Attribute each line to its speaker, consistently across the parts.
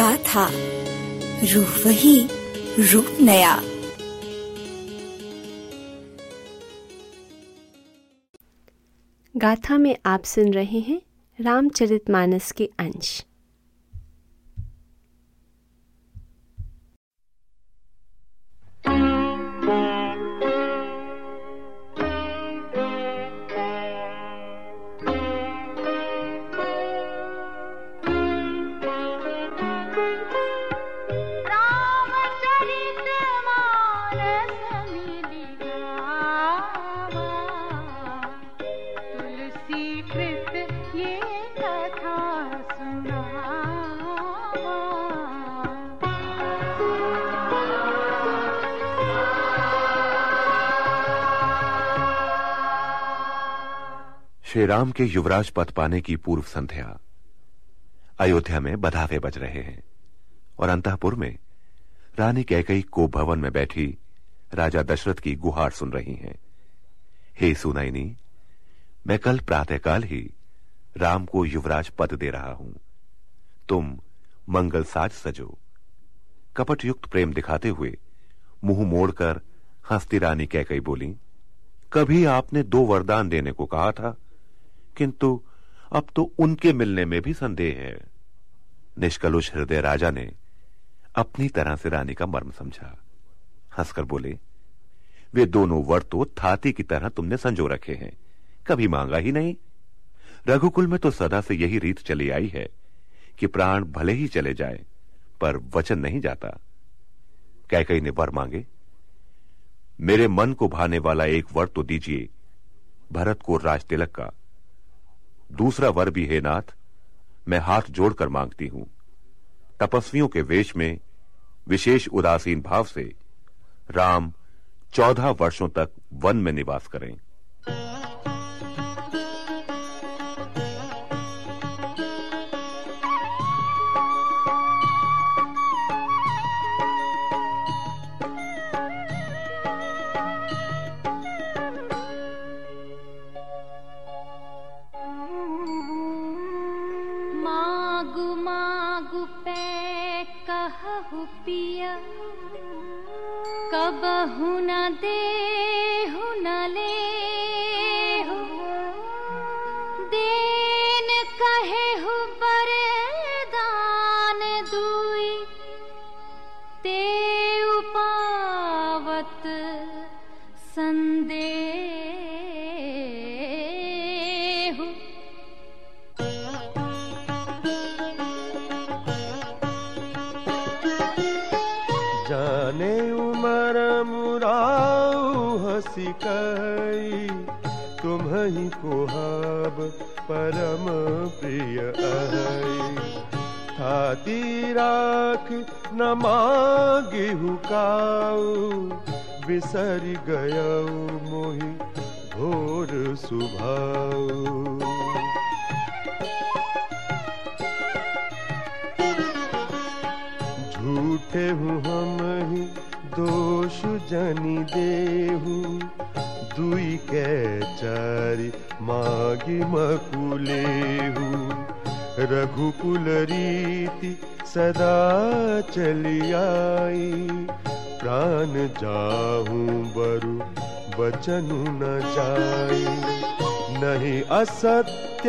Speaker 1: गाथा, रूह वही, रूप नया।
Speaker 2: गाथा में आप सुन रहे हैं रामचरितमानस के अंश।
Speaker 3: श्री राम के युवराज पद पाने की पूर्व संध्या। अयोध्या में बधावे बज रहे हैं और अंतःपुर में रानी कैकेयी को भवन में बैठी राजा दशरथ की गुहार सुन रही हैं। हे सुनैनी, मैं कल प्रातःकाल ही राम को युवराज पद दे रहा हूं। तुम मंगल साज सजो। कपट युक्त प्रेम दिखाते हुए मुंह मोड़कर हंसती रानी कैकेयी बोली, कभी आपने 2 वरदान देने को कहा था, किंतु अब तो उनके मिलने में भी संदेह है। निष्कलुष हृदय राजा ने अपनी तरह से रानी का मर्म समझा। हंसकर बोले, वे दोनों वर तो थाती की तरह तुमने संजो रखे हैं, कभी मांगा ही नहीं। रघुकुल में तो सदा से यही रीत चली आई है कि प्राण भले ही चले जाए पर वचन नहीं जाता। कैकेयी ने वर मांगे, मेरे मन को भाने वाला एक वर तो दीजिए, भरत को राज तिलक का। दूसरा वर भी हे नाथ, मैं हाथ जोड़कर मांगती हूं, तपस्वियों के वेश में विशेष उदासीन भाव से राम 14 वर्षों तक वन में निवास करें।
Speaker 4: कबहु न देहु न लेहु, देन कहेहु बरदान दुई, तेउ पावत संदेहु।
Speaker 5: जाने उमर मुराऊ हसी कई, तुम्हि कोहाब परम प्रिय अहै। थाती राख न मांगिहु काऊ, बिसरि गयऊ मोहि घोर सुभाऊ। झूठे हूँ हम ही दोष जनि देहु, दुई कै चारि मागी मकुलेहु। रघुकुल रीति सदा चली आई, प्राण जाहूं बरु बचनु न जाई। नहीं असत्य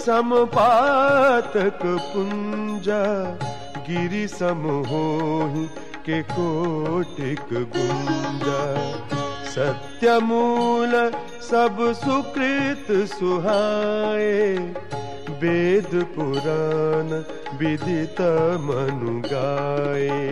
Speaker 5: समपातक पुंजा, गिरि समहोहि के कोटिक गुंजा। सत्य मूल सब सुकृत सुहाए, वेद पुराण विदित मनु गाए।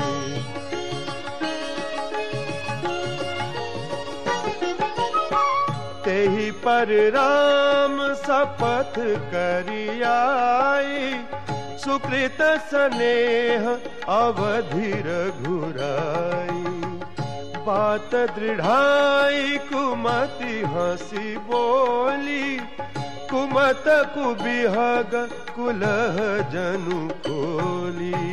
Speaker 5: तेहि पर राम शपथ करियाई, सुकृत स्नेह अवधि रघुराई। बात दृढ़ाई कुमति हंसी बोली, कुमत कुबिहग कुलह जनु खोली।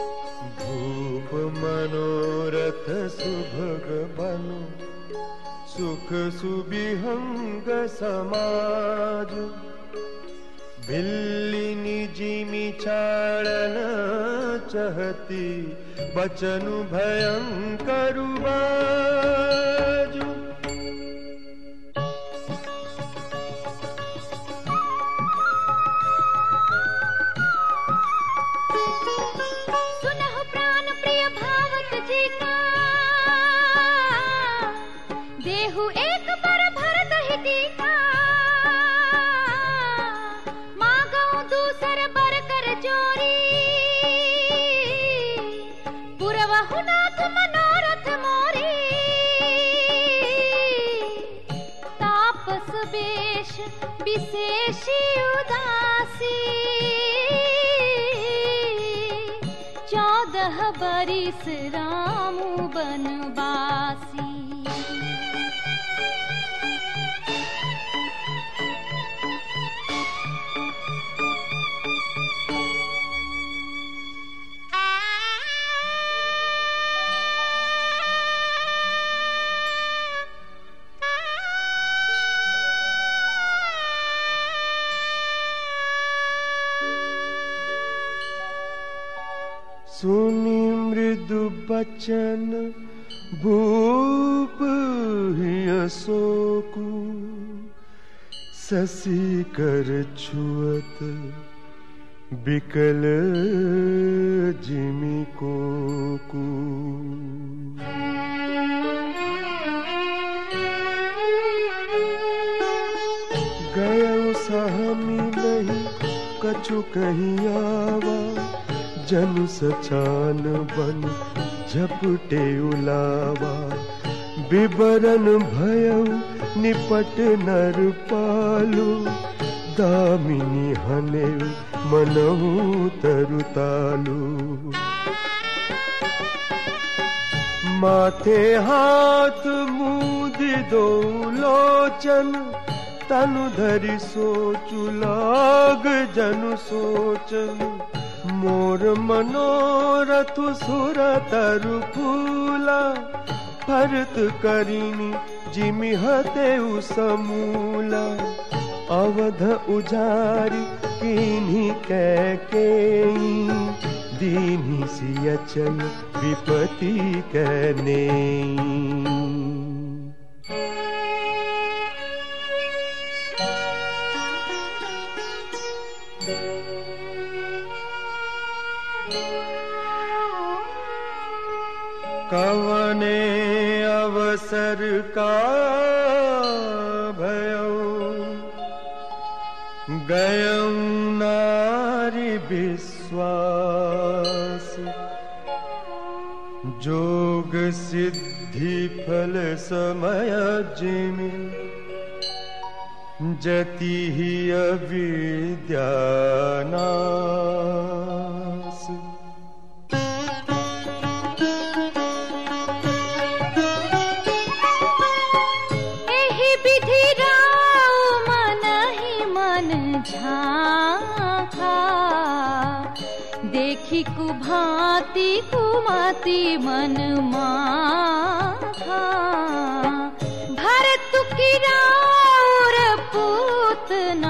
Speaker 5: भूप मनोरथ सुभग बनु, सुख सुबिहंग समाज भिल्लिनी जिमी चाड़न चहती बचनु भयंकर बाजु
Speaker 4: सुनहु प्राण प्रिय भावत जी का देहु एक बर भरत हिती का मागऊ दूसर बर कर जोरी पुरवहु नाथ मनोरथ मोरी तापस बेश विशेषी उदासी 14 बरिस रामु बनवासी
Speaker 5: सुनि मृदु बचन भूप हियसोकु ससी कर छुअत बिकल जिमी कोकु गयो सहमी नहीं कछु कहीं आवा जनु सचान बन झपटे उलावा बिबरन भयउ निपट नर पालु दामिनी हनेउ मनहु तरुतालु माथे हाथ मुदि दो लोचन तनु धरि सोचु लाग जनु सोचन मोर मनोरथ सुर तरु फूला भरत करिनी जिमि हतेउ समूला अवध उजारी किन्हीं कैकेयी दीन्ही सी अचल विपति कहनेयी कवने अवसर का भयो गयं नारी विश्वास जोग सिद्धि फल समय जिमि जति ही अविद्या नाश
Speaker 4: देखी कुभांति कुमति मन माथा भरत की राउर पूत न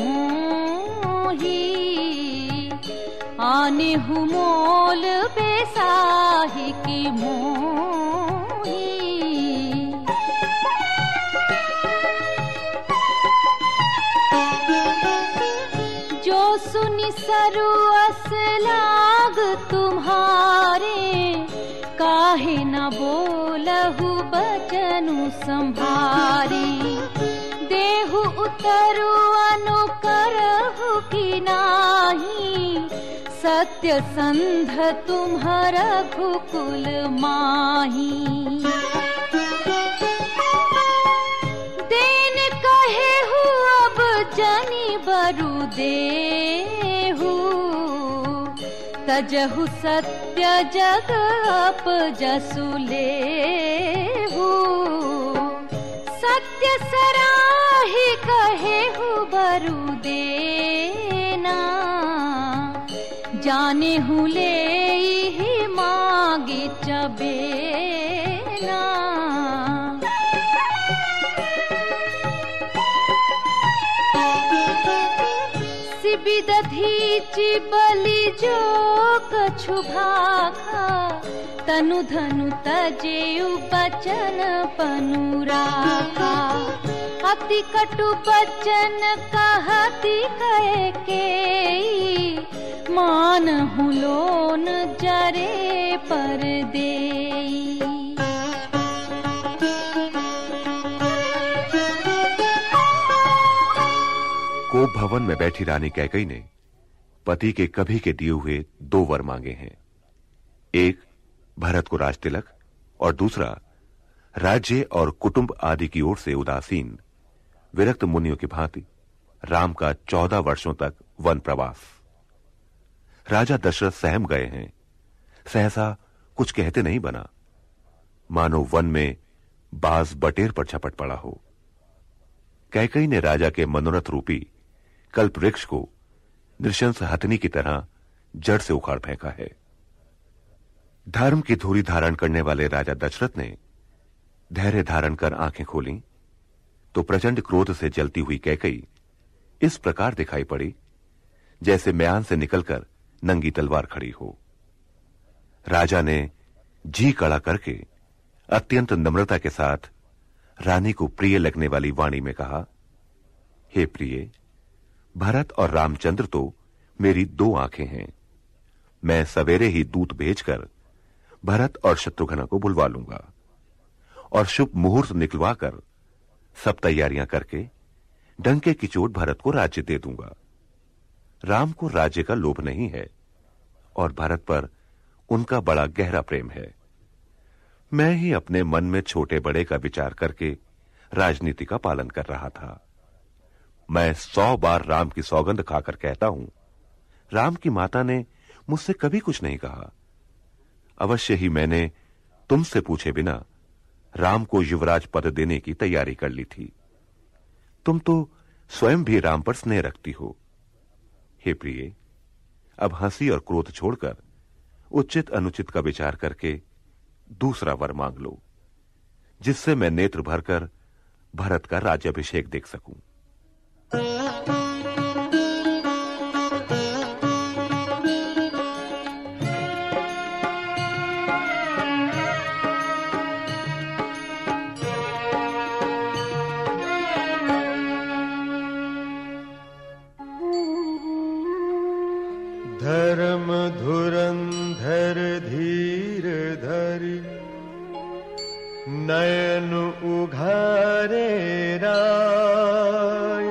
Speaker 4: होही आने हूँ मोल बेसाही की मोही जो सुनि सरु अस लाग तुम्हारे काहे न बोलहु बचनु संभारी देहु उतरु अनुकरहु की नाही सत्य संध तुम्हार रघुकुल माही देन कहे हु अब जनि बरु देहु तजहु सत्य जग अप जसु लेहु सत्य सराहि कहेहु बरु देना जाने हूँ ले मागे चबेना बिदधीचि बलि जो कछु भाखा तनु धनु तजेउ बचन पनुराखा अति कटु बचन कहती कहे के मानहु लोन जरे पर देई।
Speaker 3: कोप भवन में बैठी रानी कैकई ने पति के कभी के दिए हुए 2 वर मांगे हैं। एक भरत को राजतिलक और दूसरा राज्य और कुटुंब आदि की ओर से उदासीन विरक्त मुनियों की भांति राम का 14 वर्षों तक वन प्रवास। राजा दशरथ सहम गए हैं, सहसा कुछ कहते नहीं बना, मानो वन में बाज बटेर पर झपट पड़ा हो। कैकई ने राजा के मनोरथ रूपी कल्प वृक्ष को नृशंस हथनी की तरह जड़ से उखाड़ फेंका है। धर्म की धूरी धारण करने वाले राजा दशरथ ने धैर्य धारण कर आंखें खोली तो प्रचंड क्रोध से जलती हुई कैकई इस प्रकार दिखाई पड़ी जैसे म्यान से निकलकर नंगी तलवार खड़ी हो। राजा ने जी कड़ा करके अत्यंत नम्रता के साथ रानी को प्रिय लगने वाली वाणी में कहा, हे प्रिय, भरत और रामचंद्र तो मेरी 2 आंखें हैं। मैं सवेरे ही दूत भेजकर भरत और शत्रुघ्न को बुलवा लूंगा और शुभ मुहूर्त निकलवाकर सब तैयारियां करके डंके की चोट भरत को राज्य दे दूंगा। राम को राज्य का लोभ नहीं है और भरत पर उनका बड़ा गहरा प्रेम है। मैं ही अपने मन में छोटे बड़े का विचार करके राजनीति का पालन कर रहा था। मैं 100 बार राम की सौगंध खाकर कहता हूं, राम की माता ने मुझसे कभी कुछ नहीं कहा। अवश्य ही मैंने तुमसे पूछे बिना राम को युवराज पद देने की तैयारी कर ली थी। तुम तो स्वयं भी राम पर स्नेह रखती हो। हे प्रिय, अब हंसी और क्रोध छोड़कर उचित अनुचित का विचार करके दूसरा वर मांग लो, जिससे मैं नेत्र भरकर भरत का राज्याभिषेक देख सकूं।
Speaker 5: धर्म धुरंधर धीर धरि नयन उघारे राय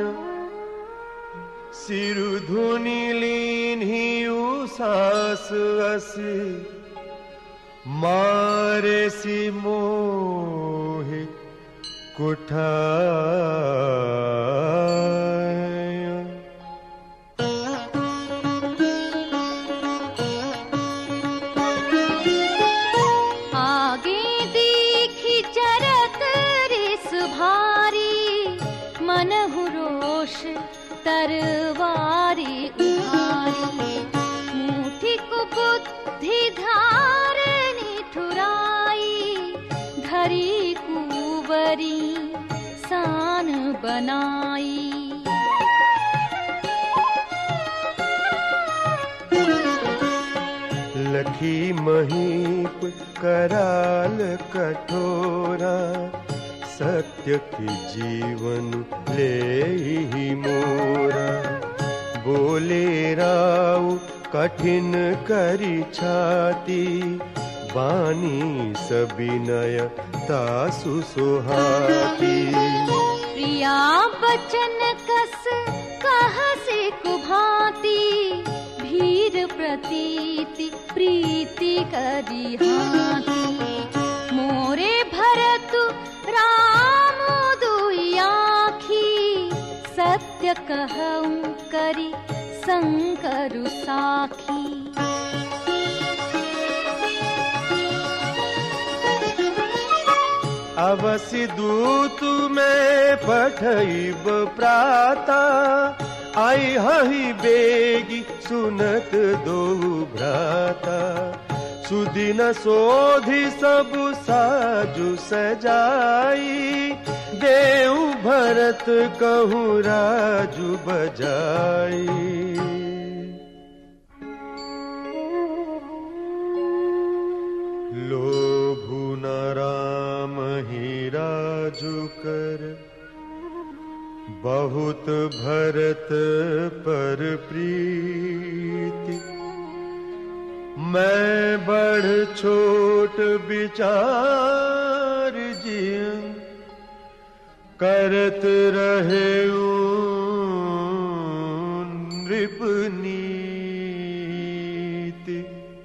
Speaker 5: सिरु धुनि लीन्हि उसास असि मारे सि मोहि कुठाय।
Speaker 4: तरवारी उहारी मुठी को बुद्धि धारणी ठुराई धरी कुंवरी सान बनाई।
Speaker 5: लखी महीप कराल कठोरा सत्य की जीवन ले ही मोरा। बोले राव कठिन करी छाती बानी सबिनय तासु सुहाती।
Speaker 4: प्रिया बचन कस कह से कुभाती भीर प्रतीति प्रीति करी हाथी। मोरे भरत राम दुई आँखी सत्य कहूं करी संकरु साखी।
Speaker 5: अवसि दूत में पठइब प्राता आई हहि बेगी सुनत दो भ्राता। सुदिन सोधि सब साजु सजाई देऊ भरत कहूँ राजू बजाई। लोभु न राम ही राजू कर, बहुत भरत पर प्रीति। मैं बढ़ छोट विचार जिय, करत रहे नृप नीति।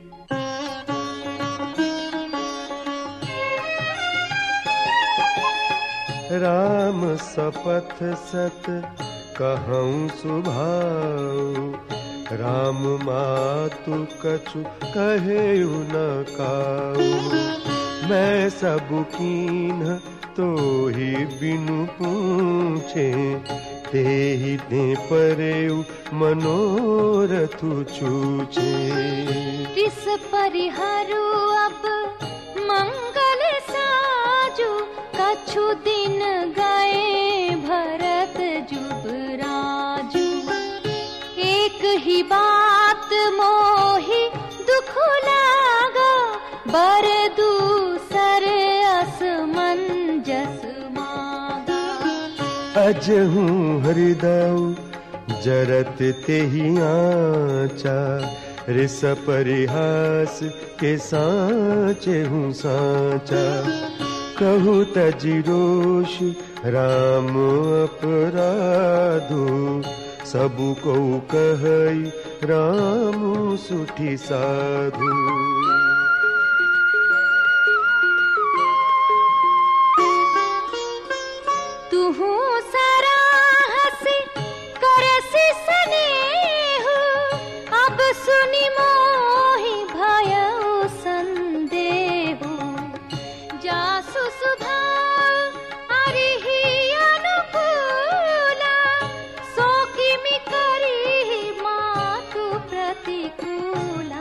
Speaker 5: राम सपथ सत कहूँ सुभाऊ, राम मातु कछु कहेउ न काऊ। मैं सब कीन्ह तो ही बिनु पूछे, ते ही दे परेउ मनोरथु छूछे।
Speaker 4: तिस परिहरु अब मंगल साजु, कछु दिन गए भरत जुबराजू। एक ही बात मोहि दुख लागा, बर दूसर असमंजस मागा।
Speaker 5: अजहू हृदय जरत तेहि आचा, रिस परिहास के साचे हूँ साचा। कहूँ तजि रोष राम अपराधो, सबु को कहई राम सुठी साधु।
Speaker 4: तुहु सराहस करसि स्नेहु, अब सुनि मोहि भयउ संदेहु। जासु सुभाव अरिहि अनुकूला, सो किमि करिहि मातु प्रतिकूला।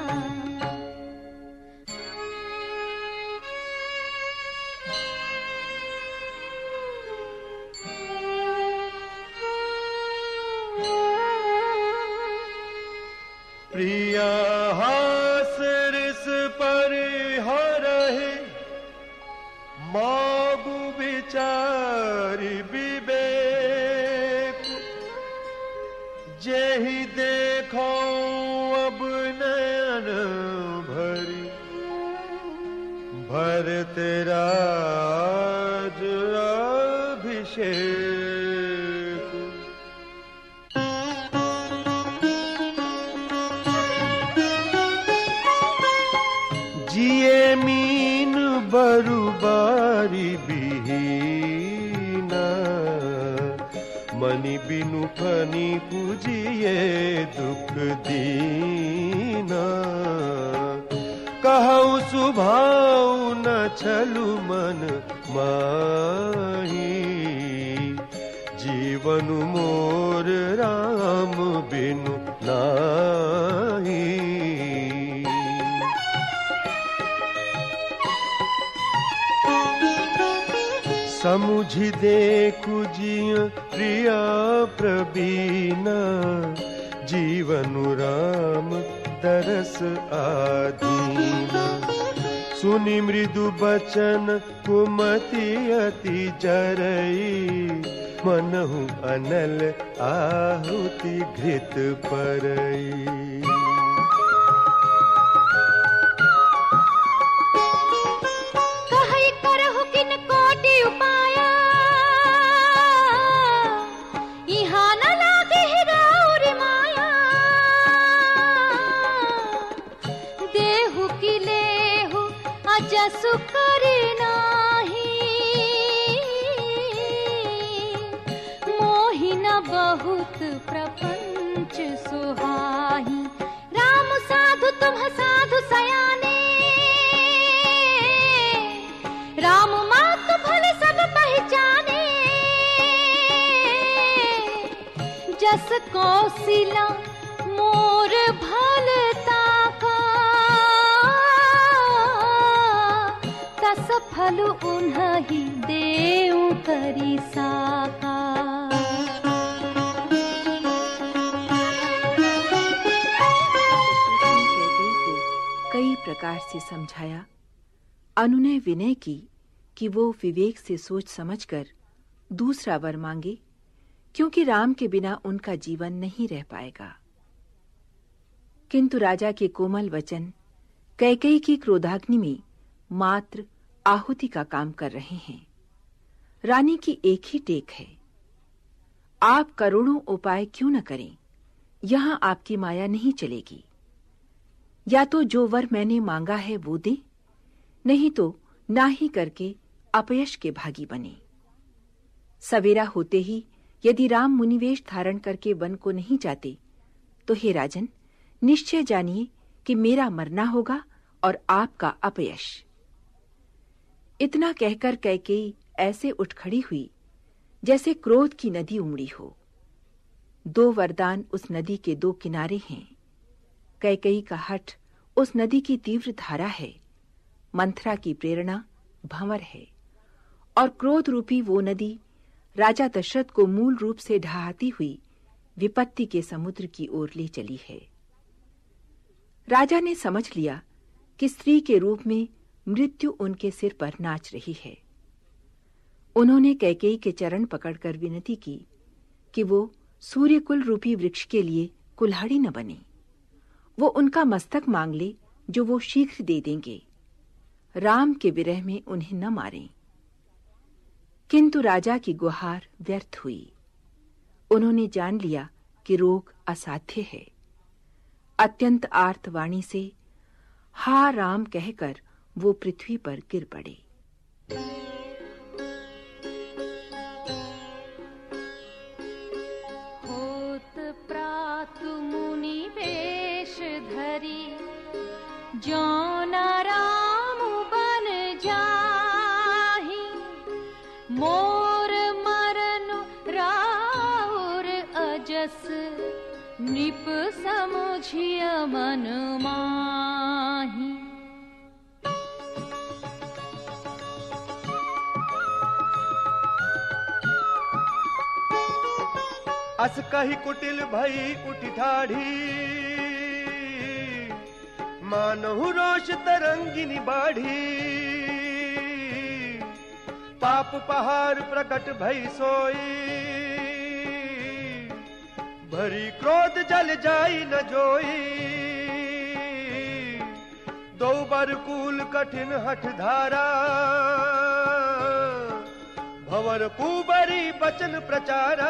Speaker 5: प्रिया हास रिस परिहरहि, मागु विचारि विवेक। जेहि देखो अब नयन भरी, भरत राज अभिषेक। जिए मीन बरुबारी बिहीना, मनि बिनु फनी पूजिए दुख दीना। कहूँ सुभाव न छलु मन माही, जीवन मोर राम बिनु नाही। समुझि देखु जिय प्रिया प्रवीणा, जीवनु राम तरस आधीना। सुनि मृदु बचन कुमति अति जरई, मनहु अनल आहुति घृत परई।
Speaker 4: जसु करे नाही, मोहि न बहुत प्रपंच सुहाही। राम साधु तुम साधु सयाने, राम मातु भले सब पहचाने। जस कौशिला मोर भलता का, तस फल उन्हीं देऊ करी साकार।
Speaker 6: कई प्रकार से समझाया, अनुनय विनय की कि वो विवेक से सोच समझकर दूसरा वर मांगे, क्योंकि राम के बिना उनका जीवन नहीं रह पाएगा। किंतु राजा के कोमल वचन कैकेयी की क्रोधाग्नि में मात्र आहुति का काम कर रहे हैं। रानी की एक ही टेक है, आप करोड़ों उपाय क्यों न करें, यहां आपकी माया नहीं चलेगी। या तो जो वर मैंने मांगा है वो दे, नहीं तो ना ही करके अपयश के भागी बने। सवेरा होते ही यदि राम मुनिवेश धारण करके वन को नहीं जाते तो हे राजन, निश्चय जानिए कि मेरा मरना होगा और आपका अपयश। इतना कहकर कैकेयी ऐसे उठ खड़ी हुई जैसे क्रोध की नदी उमड़ी हो। 2 वरदान उस नदी के 2 किनारे हैं। कैकेयी का हठ उस नदी की तीव्र धारा है, मंथरा की प्रेरणा भंवर है, और क्रोध रूपी वो नदी राजा दशरथ को मूल रूप से ढहाती हुई विपत्ति के समुद्र की ओर ले चली है। राजा ने समझ लिया कि स्त्री के रूप में मृत्यु उनके सिर पर नाच रही है। उन्होंने कैकेयी के चरण पकड़कर विनती की कि वो सूर्यकुल रूपी वृक्ष के लिए कुल्हाड़ी न बने। वो उनका मस्तक मांग ले जो वो शीघ्र दे देंगे। राम के विरह में उन्हें न मारें। किंतु राजा की गुहार व्यर्थ हुई। उन्होंने जान लिया कि रोग असाध्य है। अत्यंत आर्त वाणी से हा राम कहकर वो पृथ्वी पर गिर पड़े।
Speaker 4: होत प्रातु मुनि वेश धरी, जौन राम बन जाहि, मोर मरन राउर अजस, नृप समुझिय मन माहि।
Speaker 5: अस कही कुटिल भई उठी ठाढ़ी, मानहु रोष तरंगिनी बाढ़ी। पाप पहाड़ प्रकट भई सोई, भरी क्रोध जल जाई न जोई। दो बर कूल कठिन हठ धारा, भंवर कुबरी बचन प्रचारा।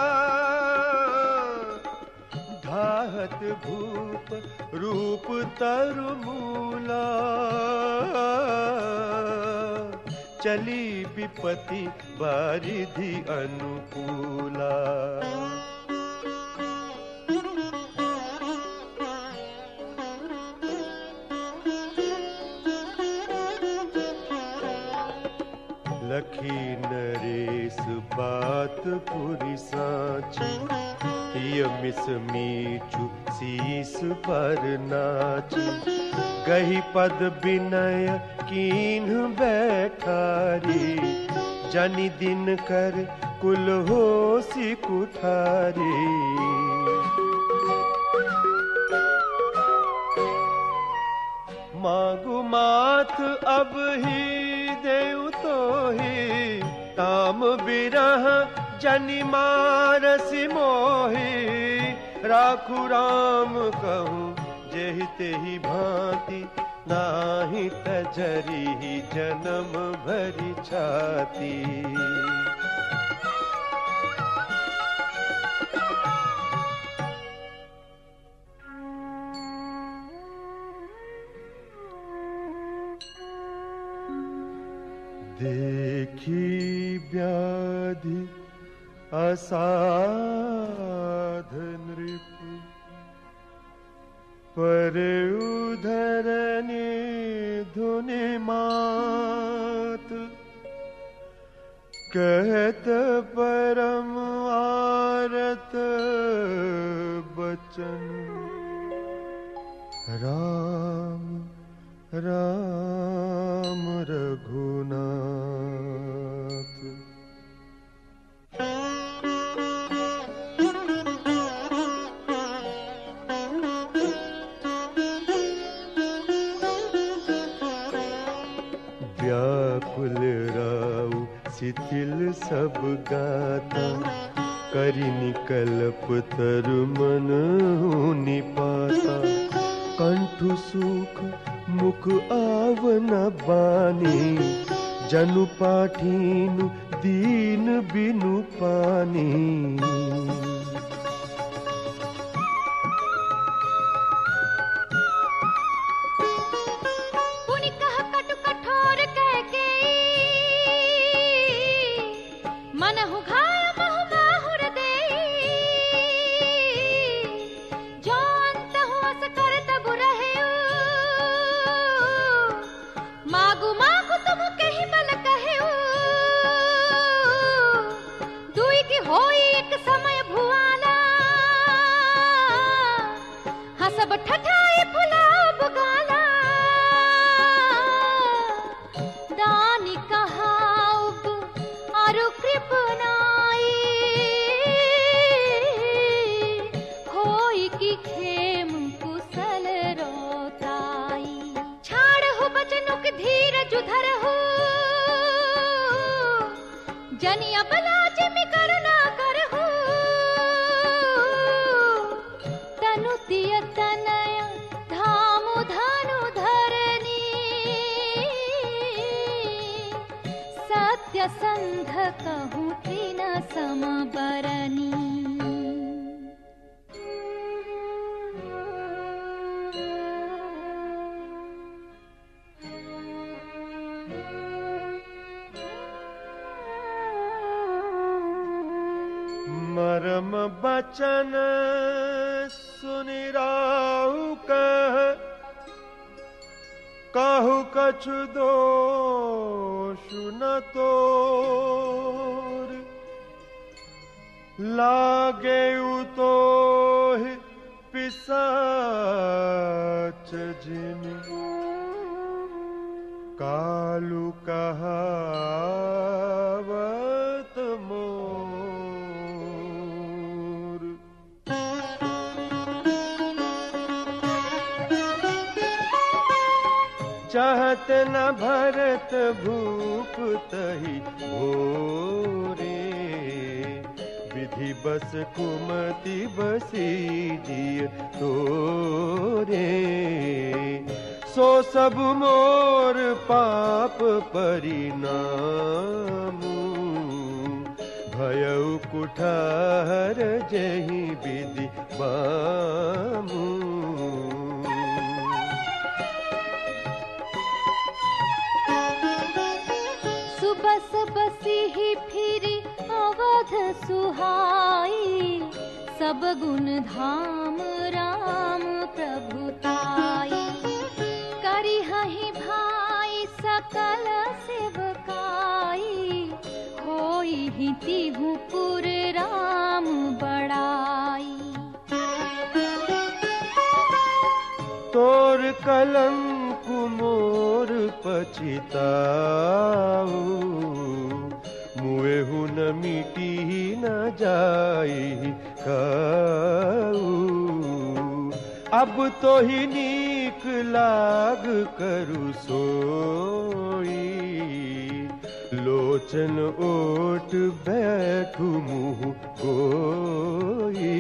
Speaker 5: ढाहत भूप रूप तरु मूला, चली विपत्ति बारिधि अनुकूला। लखी नरेश बात पुरी साची, मिस मीठू शीस पर नाची। गही पद विनय कीन्ह बैठारी, जनि दिन कर कुल होसी कुठारी। मांगु माथ अब ही देउ तो ही, ताम बिरह जनि मारसि मोहि। राखु राम कहूँ जेहि तेहि भांति, नाही तजरि जन्म भरि छाती। देखी व्याधि असाध नृप, पर उधरने धुनि मात। कहत परम आरत बचन, राम राम रघुनाथ। व्याकुल राउ शिथिल सब गाता, करि निकल्प तरु मन निपाता। कंठु सुख मुख आवन बानी, जनु पाठीनु दीन बिनु पानी।
Speaker 4: सब ठठाई फुलाओ बुगाला, दानी कहाउब आरु कृपनाई। होई की खेम कुशल रोताई, छाड़ हो बचनुक धीरज धर हो। जनिया बला जिमि करुणा कर हो, तनु तिय तनय धामु धनु धरनी। सत्य संध कहूँ तिन सम बरनी।
Speaker 5: मरम बचन सुनि राहु कहु कछु दोषु न तोर। लागे तोहि पिशाच जिमि, कालु कहावत मोर। चाहत न भरत भूप तहि भोरे, विधि बस कुमति बसीजिय तोरे। सो सब मोर पाप परिणामु, भयउ कुठार जहि विधि बामु।
Speaker 4: सुबस बसिहि फिरि अवध सुहाई, सब गुण धाम राम प्रभुताई। करिहहि भाई सकल सेवकाई, होई ही तिहु पुर राम बड़ाई।
Speaker 5: तोर कलंक मोर पछिताऊ, मुएहु न मिटी न जाई काऊ। अब तो ही नीक लाग करु सोई, लोचन ओट बैठु मुँह गोई।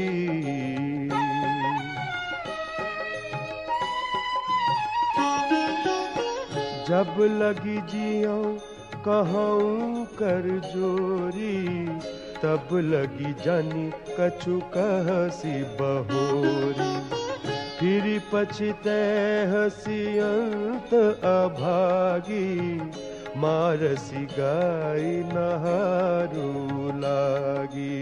Speaker 5: जब लगी जियो कहूँ कर जोरी, तब लगी जानी कछु कहसी बहोरी। फिर पछिते हसी अंत अभागी, मारसी गाय नहारू लागी।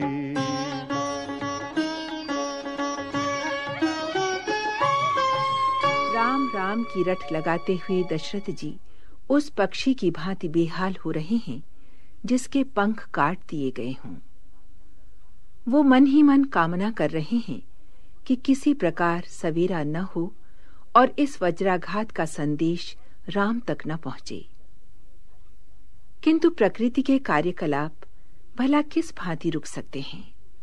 Speaker 6: राम राम की रट लगाते हुए दशरथ जी उस पक्षी की भांति बेहाल हो रहे हैं जिसके पंख काट दिए गए हों। वो मन ही मन कामना कर रहे हैं कि किसी प्रकार सवेरा न हो और इस वज्राघात का संदेश राम तक न पहुंचे। किंतु प्रकृति के कार्यकलाप भला किस भांति रुक सकते हैं।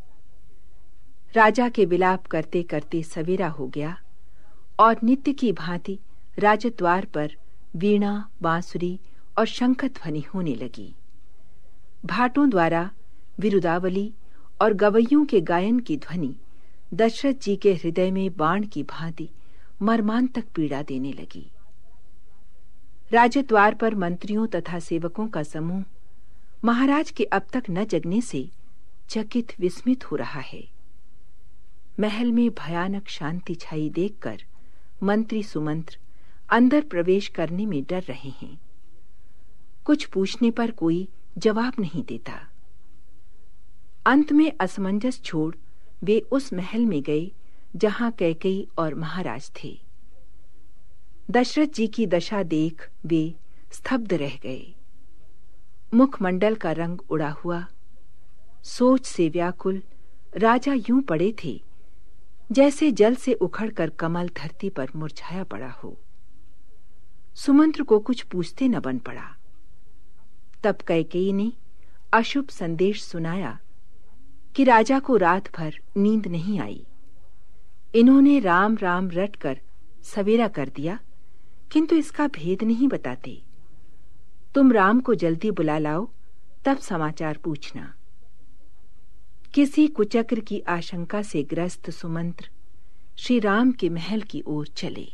Speaker 6: राजा के विलाप करते करते सवेरा हो गया और नित्य की भांति राजद्वार पर वीणा, बांसुरी और शंख ध्वनि होने लगी। भाटों द्वारा विरुदावली और गवैयों के गायन की ध्वनि दशरथ जी के हृदय में बाण की भांति मर्मांतक पीड़ा देने लगी। राजद्वार पर मंत्रियों तथा सेवकों का समूह महाराज के अब तक न जगने से चकित विस्मित हो रहा है। महल में भयानक शांति छाई देखकर मंत्री सुमंत्र अंदर प्रवेश करने में डर रहे हैं। कुछ पूछने पर कोई जवाब नहीं देता। अंत में असमंजस छोड़ वे उस महल में गए जहां कैकेयी और महाराज थे। दशरथ जी की दशा देख वे स्तब्ध रह गए। मुखमंडल का रंग उड़ा हुआ, सोच से व्याकुल राजा यूं पड़े थे जैसे जल से उखड़कर कमल धरती पर मुरझाया पड़ा हो। सुमंत्र को कुछ पूछते न बन पड़ा। तब कैकेयी ने अशुभ संदेश सुनाया कि राजा को रात भर नींद नहीं आई। इन्होंने राम राम रट कर सवेरा कर दिया, किंतु इसका भेद नहीं बताते। तुम राम को जल्दी बुला लाओ, तब समाचार पूछना। किसी कुचक्र की आशंका से ग्रस्त सुमंत्र श्री राम के महल की ओर चले।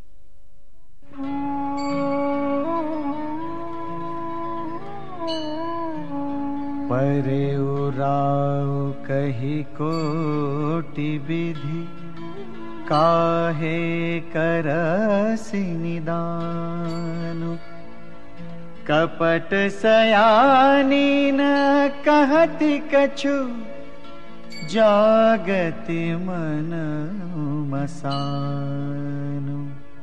Speaker 5: परे उराव कही कोटि विधि, काहे करसि निदानु। कपट सयानी न कहति कछु, जागति मन मसानु।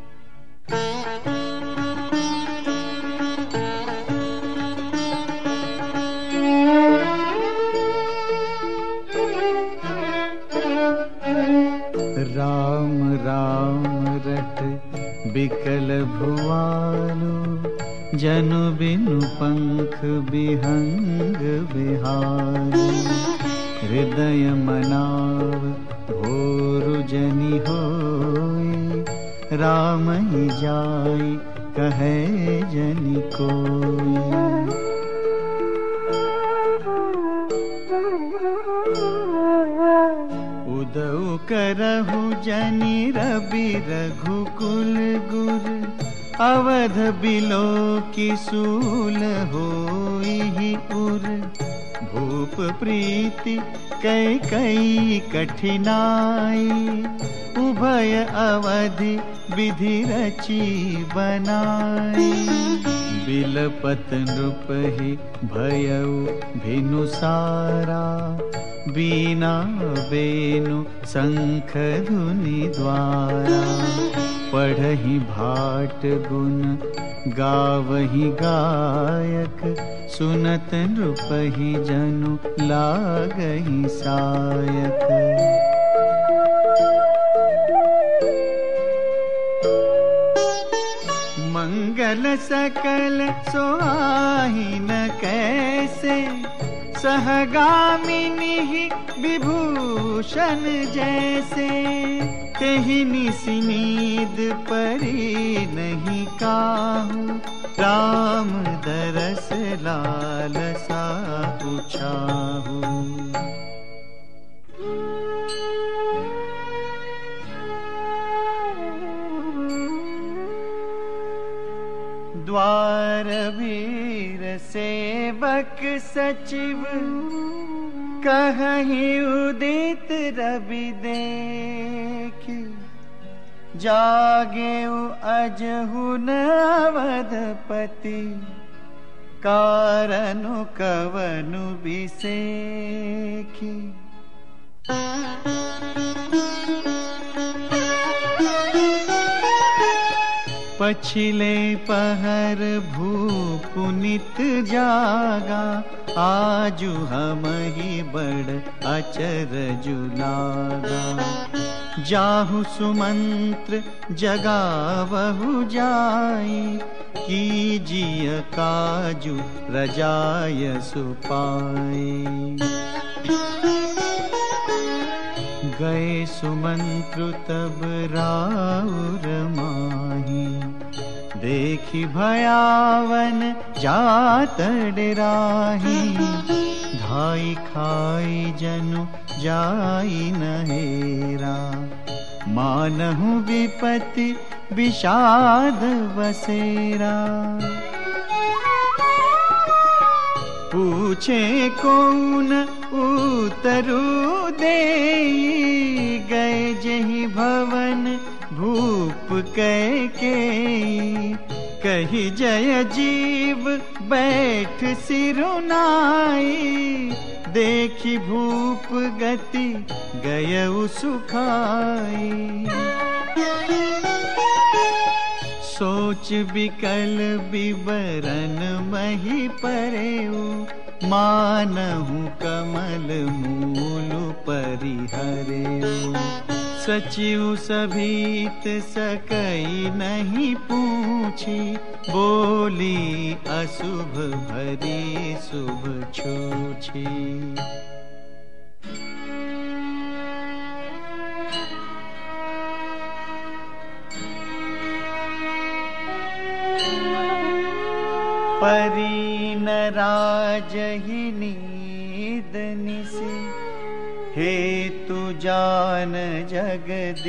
Speaker 5: राम राम रट बिकल भुआलो, जनु बिनु पंख बिहंग बिहारी। हृदय मनाव भोरु जनि होई, राम ही जाई कहे जनि कोई। उदउ करहु जनि रवि रघुकुल गुर, अवध बिलो की सूल होई उर। भूप प्रीति कैकेयी कठिनाई, उभय अवधि विधि रची बनाई। बिलपत नृपहि भयउ भिनुसारा, बीना बेनु शंख धुनि द्वारा। पढ़हि भाट गुण गावहि गायक, सुनत नृपहि जनु लागहि सायक। मंगल सकल सोहाहि न कैसे, सहगामिनी विभूषण जैसे। तेहि निसि नींद परी नहीं काहू, राम दरस लालसा पुछाहू। द्वार वीर सेवक सचिव, कहीं उदित रवि देखी। जागे अजहु न अवधपति, कारनु कवनु बिसेखी। पछिले पहर भूपुनित जागा, आजु हमहि बड़ अचरजु लागा। जाहु सुमंत्र जगावहु जाई,
Speaker 7: कीजिय काजु रजाय सुपाए। गए सुमंत्रु तब राउर माही, देखी भयावन जात डराही। धाई खाई जनु जाई नहेरा, मानहु विपत्ति विषाद बसेरा। पूछे कौन उतरु देई, गए जहि भवन भूप कैकेयी। कही जय जीव बैठ सिरुनाई, देखी भूप गति गयउ सुखाई। सोच विकल विवरण मही परेऊ, मानहु कमल मूल परिहरेऊ। सचिव सभीत सकई नहीं पूछी, बोली अशुभ भरी शुभ छूछी। परी न राजहि नीद निसि, हेतु जान जगदीशु।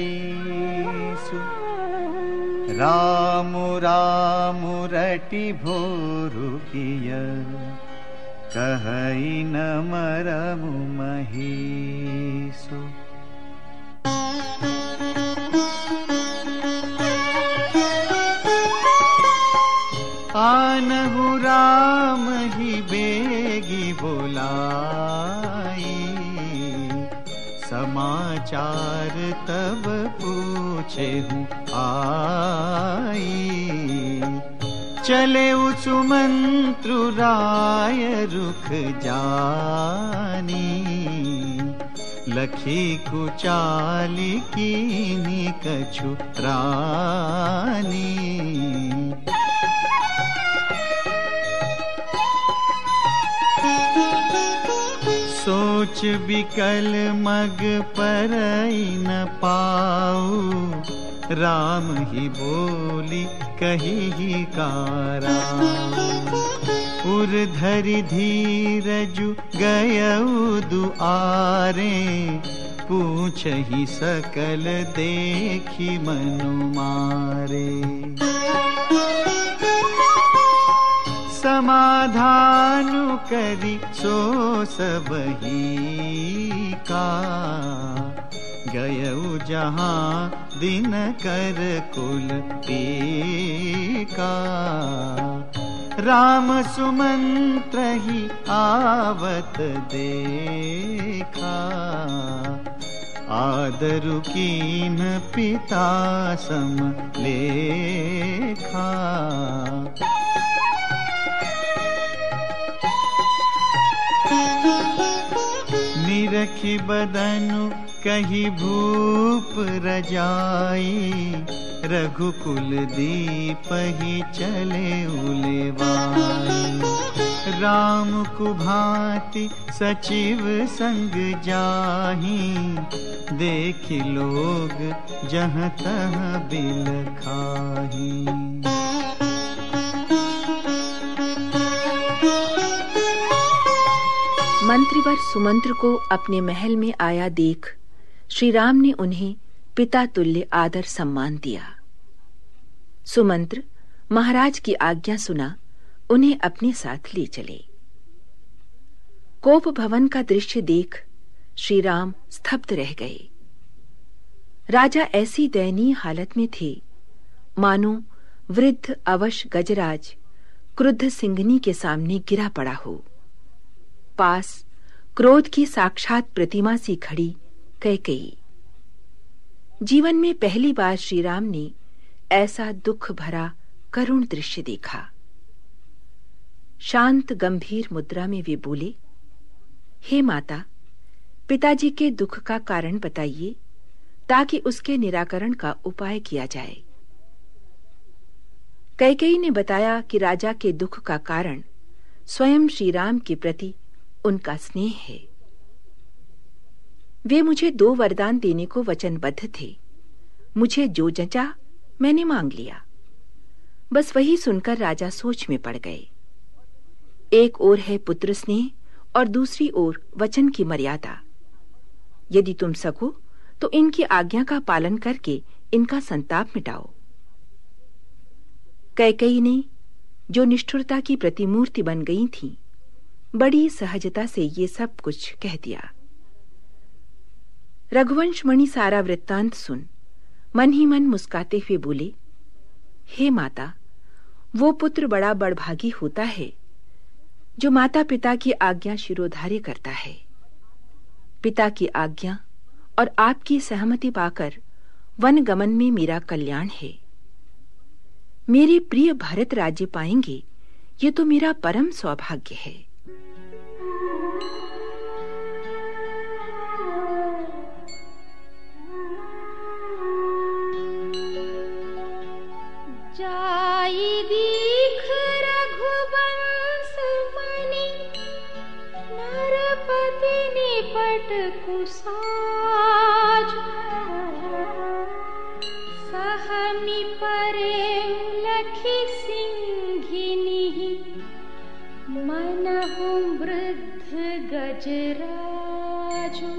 Speaker 7: राम राम रटि भोरु किय, कहई न मरमु महीसु। आनहु राम ही बेगी बोलाई, समाचार तब पूछे हूँ आई। चले सुमंत्रु राय रुख जानी, लखी कुचाली कीनी कछु रानी। सोच विकल मग परई न पाऊ, राम ही बोली कही काराऊ। उर धरि धीरजु गयउ दुआरे, पूछहि सकल देखी मनु मारे। समाधानु करी सो सबही का, गयउ जहाँ दिन कर कुल टीका। राम सुमंत्र ही आवत देखा, आदरु कीन पिता सम लेखा। निरखी बदनु कही भूप रजाई, रघुकुल दीप ही चले उलेवाई। राम कुभांति सचिव संग जाही, देखि लोग जहाँ तहाँ बिल खाही।
Speaker 6: मंत्रीवर सुमंत्र को अपने महल में आया देख श्री राम ने उन्हें पिता तुल्य आदर सम्मान दिया। सुमंत्र महाराज की आज्ञा सुना उन्हें अपने साथ ले चले। कोप भवन का दृश्य देख श्री राम स्तब्ध रह गए। राजा ऐसी दयनीय हालत में थे मानो वृद्ध अवश गजराज क्रुद्ध सिंहनी के सामने गिरा पड़ा हो। पास क्रोध की साक्षात प्रतिमा सी खड़ी कैकेयी। जीवन में पहली बार श्री राम ने ऐसा दुख भरा करुण दृश्य देखा। शांत गंभीर मुद्रा में वे बोले, हे माता, पिताजी के दुख का कारण बताइए ताकि उसके निराकरण का उपाय किया जाए। कैकेयी ने बताया कि राजा के दुख का कारण स्वयं श्री राम के प्रति उनका स्नेह है। वे मुझे 2 वरदान देने को वचनबद्ध थे। मुझे जो जचा मैंने मांग लिया। बस वही सुनकर राजा सोच में पड़ गए। एक ओर है पुत्र स्नेह और दूसरी ओर वचन की मर्यादा। यदि तुम सको तो इनकी आज्ञा का पालन करके इनका संताप मिटाओ। कैकेयी ने, जो निष्ठुरता की प्रतिमूर्ति बन गई थीं, बड़ी सहजता से ये सब कुछ कह दिया। रघुवंशमणि सारा वृत्तांत सुन मन ही मन मुस्काते हुए बोले, हे माता, वो पुत्र बड़ा बड़भागी होता है जो माता पिता की आज्ञा शिरोधार्य करता है। पिता की आज्ञा और आपकी सहमति पाकर वन गमन में मेरा कल्याण है। मेरे प्रिय भरत राज्य पाएंगे, ये तो मेरा परम सौभाग्य है।
Speaker 4: जाई दीख रघुवंश मणि, नरपति निपट कुसाज, सहमि परे लखि सिंहिनी, मनहु वृद्ध गजराजु।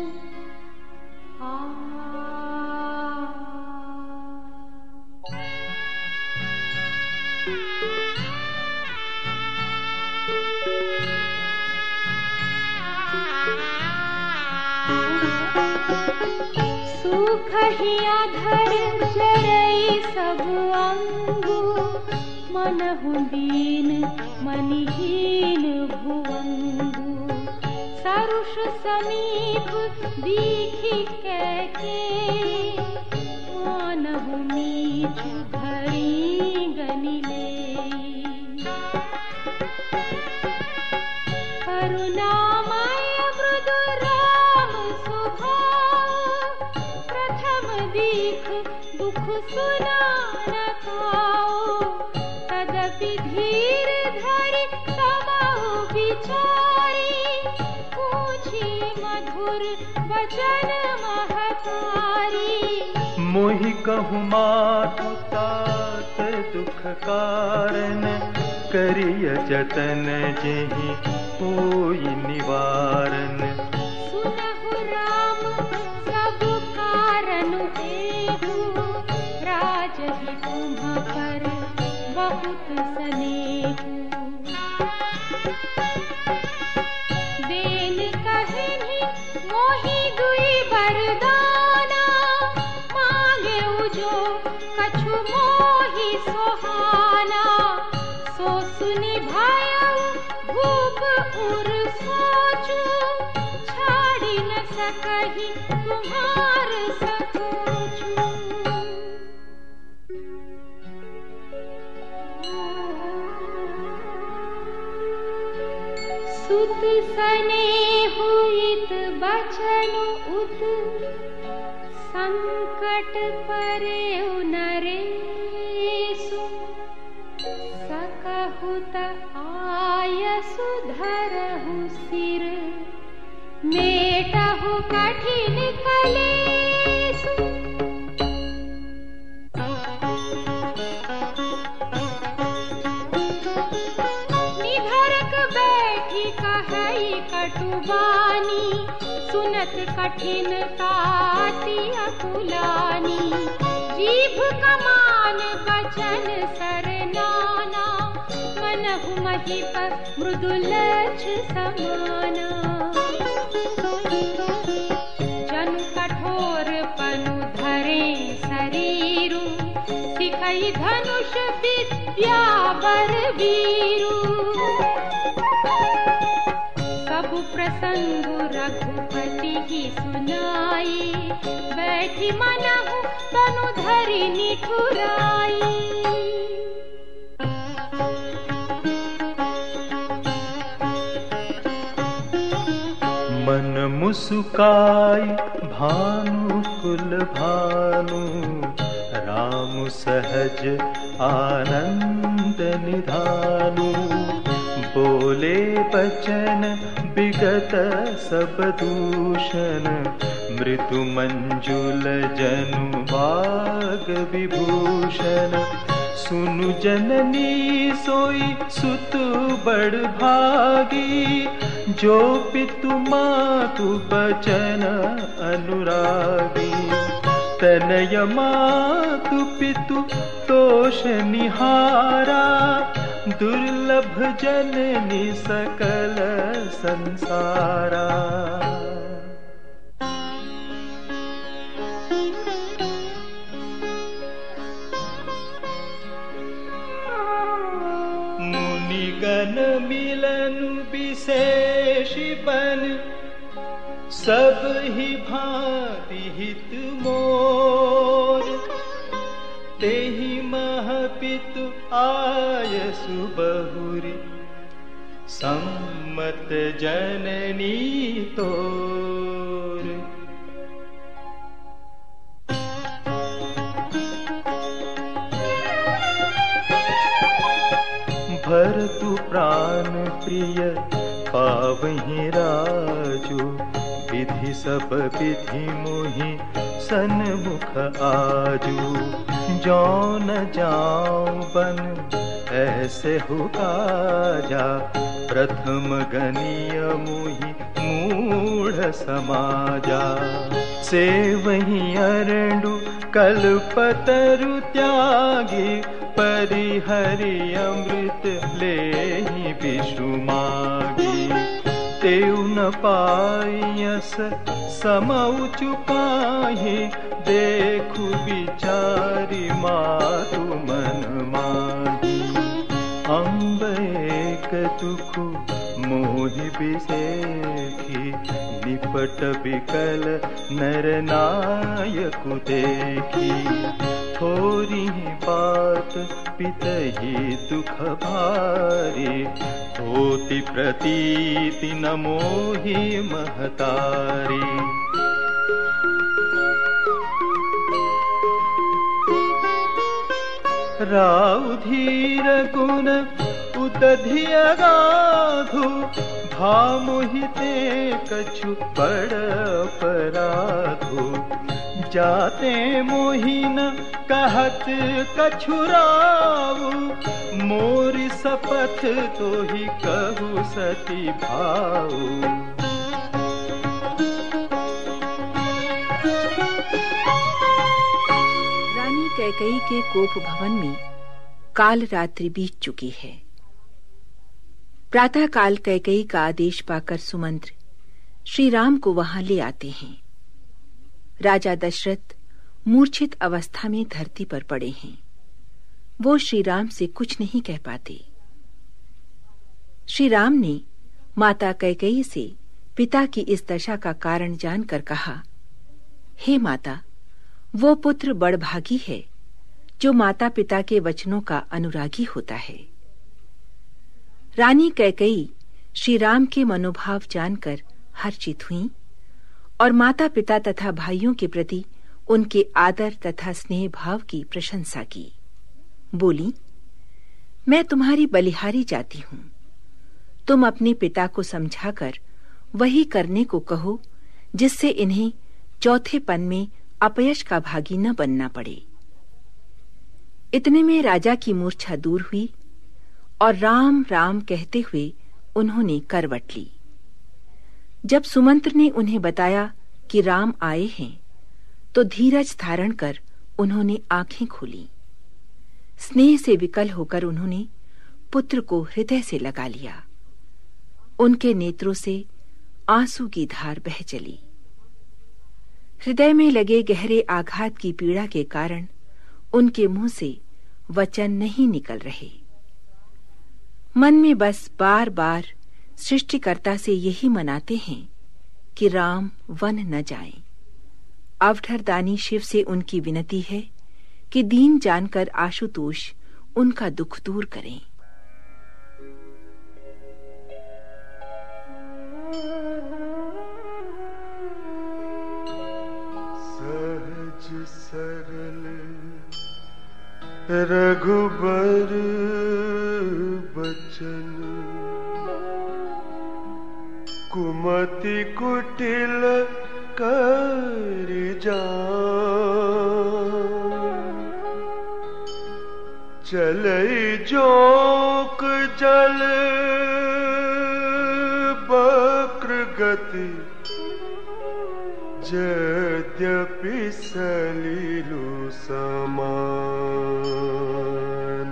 Speaker 4: सुखहिया धर जरई सब अंगु, मनहु दीन मनिहीन भुवंगु। सरुष समीप दीखि कैकेयी, मानहु नीचु धरी गनिलेई। करुणामय मृदु राम स्वभाव, प्रथम दीख दुख सुना न खाओ। तदपि धीर धरि समहु विचारी, पूछी मधुर वचन महतारी।
Speaker 5: मोहि कहु मातु तात दुख कारण, करिय जतन जेहि होई निवारण।
Speaker 4: सुनहु राम सब कारण एहु, राजहि तुम्ह पर बहुत स्नेहु। देन कहिनि मोहि दुई वरदाना, मांगेउ जो कछु मोहि सोहाना। सो सुनि भयउ भूप उर सोचु, छाड़ी न सकहि तुम्हार सकोचु। सुत सनेहु हित बचनु उत, संकट परेउ नरेशु। सकहुत आयसु धरहु सिर, मेटहु कठिन कलेशु। निधरक बैठी कहई कटुबानी, सुनत कठिन ताति अकुलानी। जीभ कमान बचन सरनाना, मनहु महीप मृदुलक्ष समाना। जनु कठोर पनु धरे शरीरु, सिखई धनुष विद्या बलवीरु। सब प्रसंग रघुपति की सुनाई, बैठी मनहु तनु धरि निठुराई।
Speaker 5: मन मुसुकाई भानु कुल भानु, राम राम सहज आनंद निधानु, बोले बचन विगत सब दूषण, मृदु मंजुल जनु भाग विभूषण। सुनु जननी सोई सुत बड़ भागी, जो पितु मातु बचन अनुरागी। तनय मातु पितु तोष निहारा, दुर्लभ जननी सकल संसारा। मुनिगण मिलन विशेष बन, सब ही भांति हित मोर। तेहि महपितु आयसु बहुरी, सम्मत जननी तोर। भरतु प्राण प्रिय पावहि राजो, विधि सब विधि मोहि सन्मुख आजो। जो न जाऊं बन ऐसे हो काजा, प्रथम गनीय मोहि मूढ़ समाजा। से वही अरंडु कल्पतरु त्यागी, परिहरि अमृत लेहि विषु मागी। तेउ न पायस समउ चुकाहि, देखु विचारि मातु मन माही। अम्ब एक दुख मोहि बिसेखी, निपट बिकल नर नायकु देखी। थोरी बात पितहि दुख भारी, होति प्रतीति न मोहि महतारी। राउ धीर गुण उदधि अगाधु, भाव मोहिते कछु बड़ अपराधु। जाते मोहिन कहत कछु राऊ, मोरि सपथ तोहि कहु सती भाऊ।
Speaker 6: रानी कैकेयी के कोप भवन में काल रात्रि बीत चुकी है। प्रातः काल कैकेयी का आदेश पाकर सुमंत्र श्री राम को वहां ले आते हैं। राजा दशरथ मूर्छित अवस्था में धरती पर पड़े हैं। वो श्री राम से कुछ नहीं कह पाते। श्री राम ने माता कैकेयी से पिता की इस दशा का कारण जानकर कहा, हे माता, वो पुत्र बड़भागी है जो माता पिता के वचनों का अनुरागी होता है। रानी कैकेयी श्री राम के मनोभाव जानकर हर्षित हुईं और माता पिता तथा भाइयों के प्रति उनके आदर तथा स्नेह भाव की प्रशंसा की। बोली, मैं तुम्हारी बलिहारी जाती हूं। तुम अपने पिता को समझाकर वही करने को कहो जिससे इन्हें चौथेपन में अपयश का भागी न बनना पड़े। इतने में राजा की मूर्छा दूर हुई और राम राम कहते हुए उन्होंने करवट ली। जब सुमंत्र ने उन्हें बताया कि राम आए हैं, तो धीरज धारण कर उन्होंने आंखें खोली। स्नेह से विकल होकर उन्होंने पुत्र को हृदय से लगा लिया। उनके नेत्रों से आंसू की धार बह चली। हृदय में लगे गहरे आघात की पीड़ा के कारण उनके मुंह से वचन नहीं निकल रहे। मन में बस बार बार सृष्टिकर्ता से यही मनाते हैं कि राम वन न जाएं। अवठरदानी शिव से उनकी विनती है कि दीन जानकर आशुतोष उनका दुख दूर करें।
Speaker 5: सहज सरल रघुबर बचन कुमति कुटिल कर जान। चलई जोक जल बक्र गति यद्यपि सलिलु समान।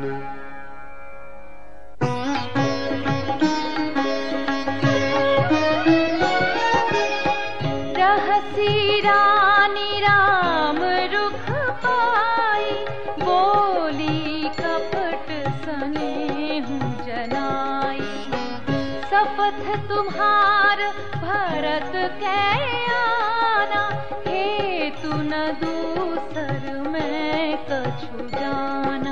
Speaker 4: रहसी रानी राम रुख पाई, बोली कपट स्नेहु जनाई। शपथ तुम्हार भरत कै आना, हेतु न दूसर मैं कछु जाना।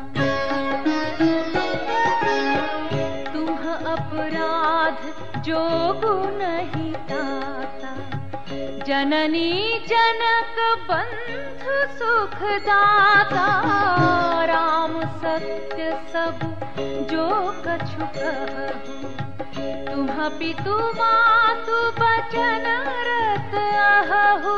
Speaker 4: तुम अपराध जोगु नहीं ताता, जननी जनक बंधु सुख दाता। राम सत्य सब जो कछु कहु, तुम पितु मातु बचन रत अहु।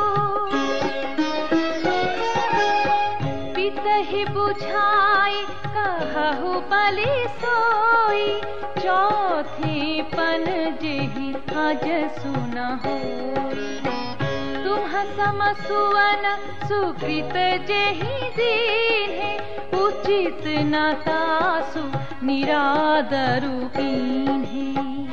Speaker 4: पितहि बुझाई कहु बलि सोई, चौथे पन जेहि अज सुनहु। तुम सम सुवन सुकृत जेहि दीन्हे, उचित न तासु निरादरु कीन्हे।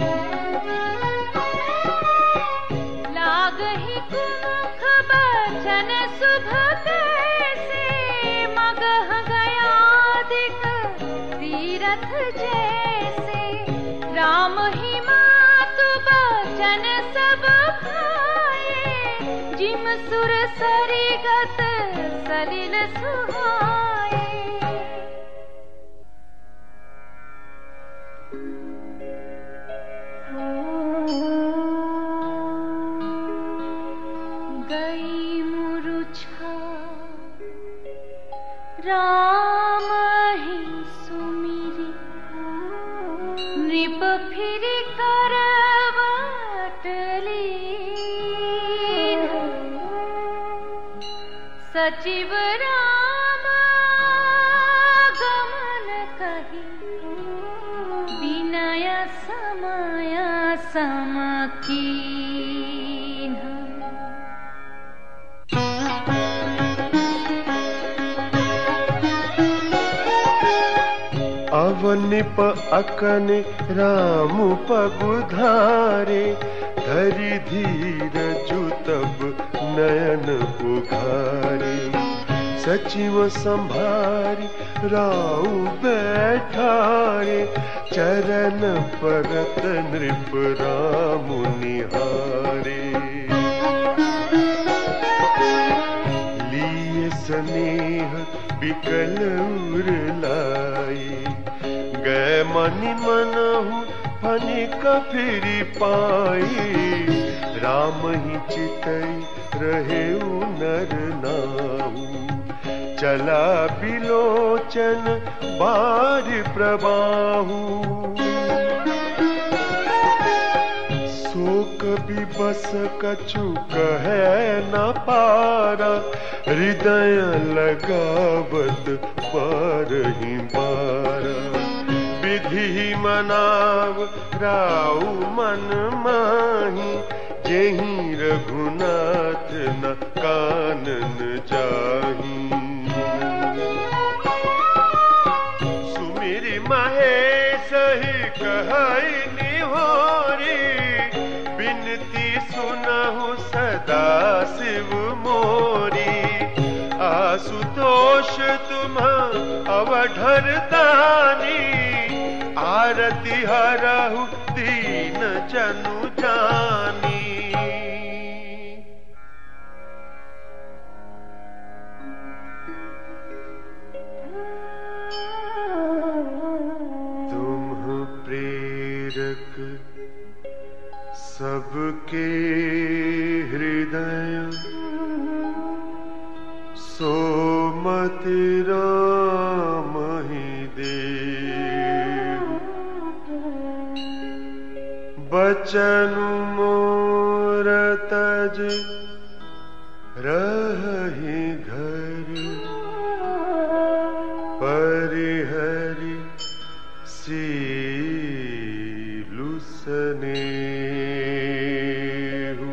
Speaker 4: लागहि कुमुख बचन शुभ कैसे, मगह गयाधिक तीरथ जैसे। राम ही मातु बचन सब खाए, जिम सुर सरिगत सलिल सुहाए। गई मुरुछा राम ही सुमिरी, नृप फिर करवट लीन। सचिव राम गमन कही, विनय समय समकीन।
Speaker 5: अवनिप अकन राम पगुधारे, धरि धीर जुतब नयन उघारे। सचिव संभारी राउ बैठारे, चरण परत नृप राम निहारे। लिए स्नेह बिकल उरलाई, गए मनि मनहु फनिक फिरि पाई। राम ही चितई रहे नर नाऊ, चला बिलोचन बार प्रबाहु। शोक विबस कछु कहे न पारा, हृदय लगावत बारहि बारा। विधि मनाव राउ मन माही, जेहि रघुनाथ न कानन जाही। सुमिरि महेश ही कहई निहोरी, बिनती सुनहु सदा शिव मोरी। आशुतोष तुम अवधर दानी, आरती हरहु दीन जनु जानी। तुम प्रेरक सबके हृदय, सो मति राम बचन मोर तज रही घर, परिहरि सीलु स्नेहु।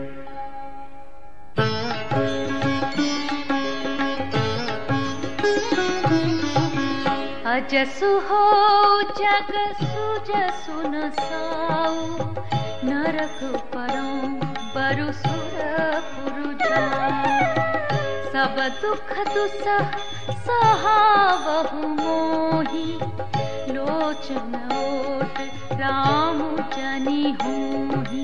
Speaker 4: अजसु हो जग सुजसु न साऊ, नरक परों बरु सुरपुर जाऊं। सब दुख दुसह सहावहु मोहि, लोचन ओट राम जनि होहि।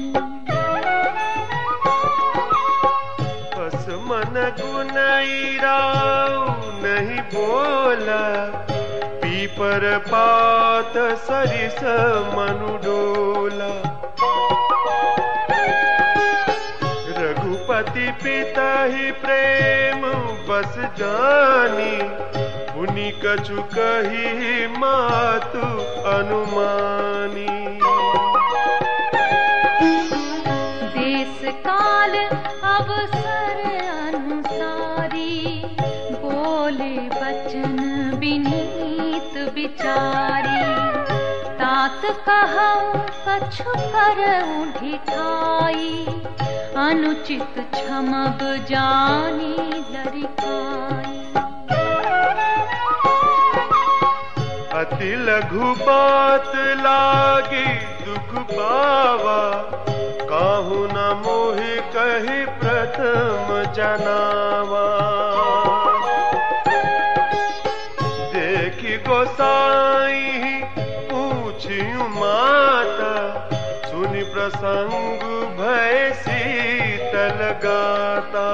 Speaker 5: बस मन गुनैराऊ नहीं बोला, पीपर पात सरिस मनु डोला। रघुपति पिता ही प्रेम बस जानी, उन्हीं कछु कही मातु अनुमानी।
Speaker 4: देश काल अवसर अनुसारी, बोले बचन विनीत विचारी। तात कहऊँ कछु करऊँ ढिठाई, अनुचित क्षमब जानी लरिकाई।
Speaker 5: अति लघु बात लागी दुख पावा, काहू न मोहि कही प्रथम जनावा। देखी गोसाई पूछियूं माता, सुनि प्रसंग भय शीतल गाता।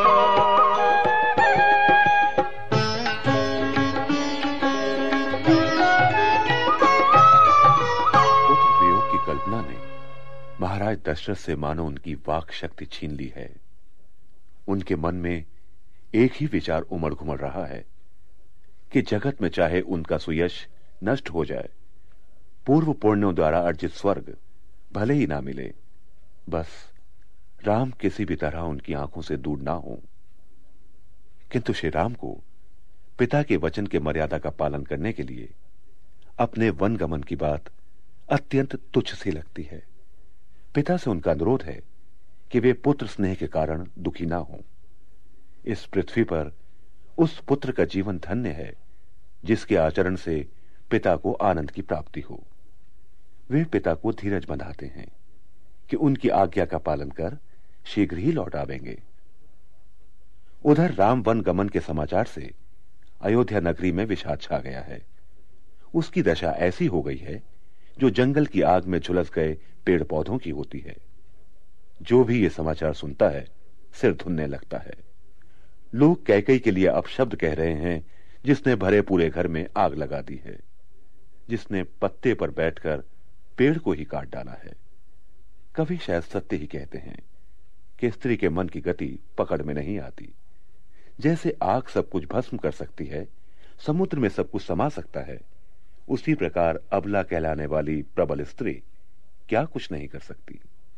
Speaker 3: कल्पना ने महाराज दशरथ से मानो उनकी वाक शक्ति छीन ली है। उनके मन में एक ही विचार उमड़ घुमड़ रहा है कि जगत में चाहे उनका सुयश नष्ट हो जाए, पूर्व पुण्यों द्वारा अर्जित स्वर्ग भले ही ना मिले, बस राम किसी भी तरह उनकी आंखों से दूर ना हो। किंतु श्री राम को पिता के वचन के मर्यादा का पालन करने के लिए अपने वन गमन की बात अत्यंत तुच्छ सी लगती है। पिता से उनका अनुरोध है कि वे पुत्र स्नेह के कारण दुखी ना हों। इस पृथ्वी पर उस पुत्र का जीवन धन्य है जिसके आचरण से पिता को आनंद की प्राप्ति हो। वे पिता को धीरज बंधाते हैं कि उनकी आज्ञा का पालन कर शीघ्र ही लौट आवेंगे। उधर राम वन गमन के समाचार से अयोध्या नगरी में विषाद छा गया है। उसकी दशा ऐसी हो गई है जो जंगल की आग में झुलस गए पेड़ पौधों की होती है। जो भी ये समाचार सुनता है सिर धुनने लगता है। लोग कैकेयी के लिए अपशब्द कह रहे हैं, जिसने भरे पूरे घर में आग लगा दी है, जिसने पत्ते पर बैठकर पेड़ को ही काट डाला है। कवि शायद सत्य ही कहते हैं कि स्त्री के मन की गति पकड़ में नहीं आती। जैसे आग सब कुछ भस्म कर सकती है, समुद्र में सब कुछ समा सकता है, उसी प्रकार अबला कहलाने वाली प्रबल स्त्री क्या कुछ नहीं कर सकती।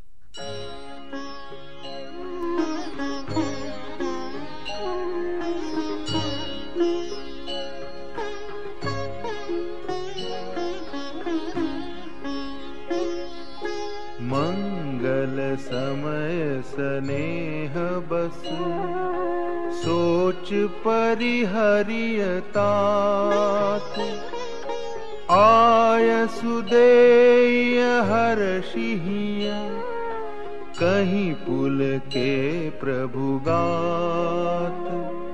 Speaker 5: मंगल समय स्नेह बस, सोच परिहरियतात। आय सुदेय हर्षिहिय, कहीं पुल के प्रभुगात।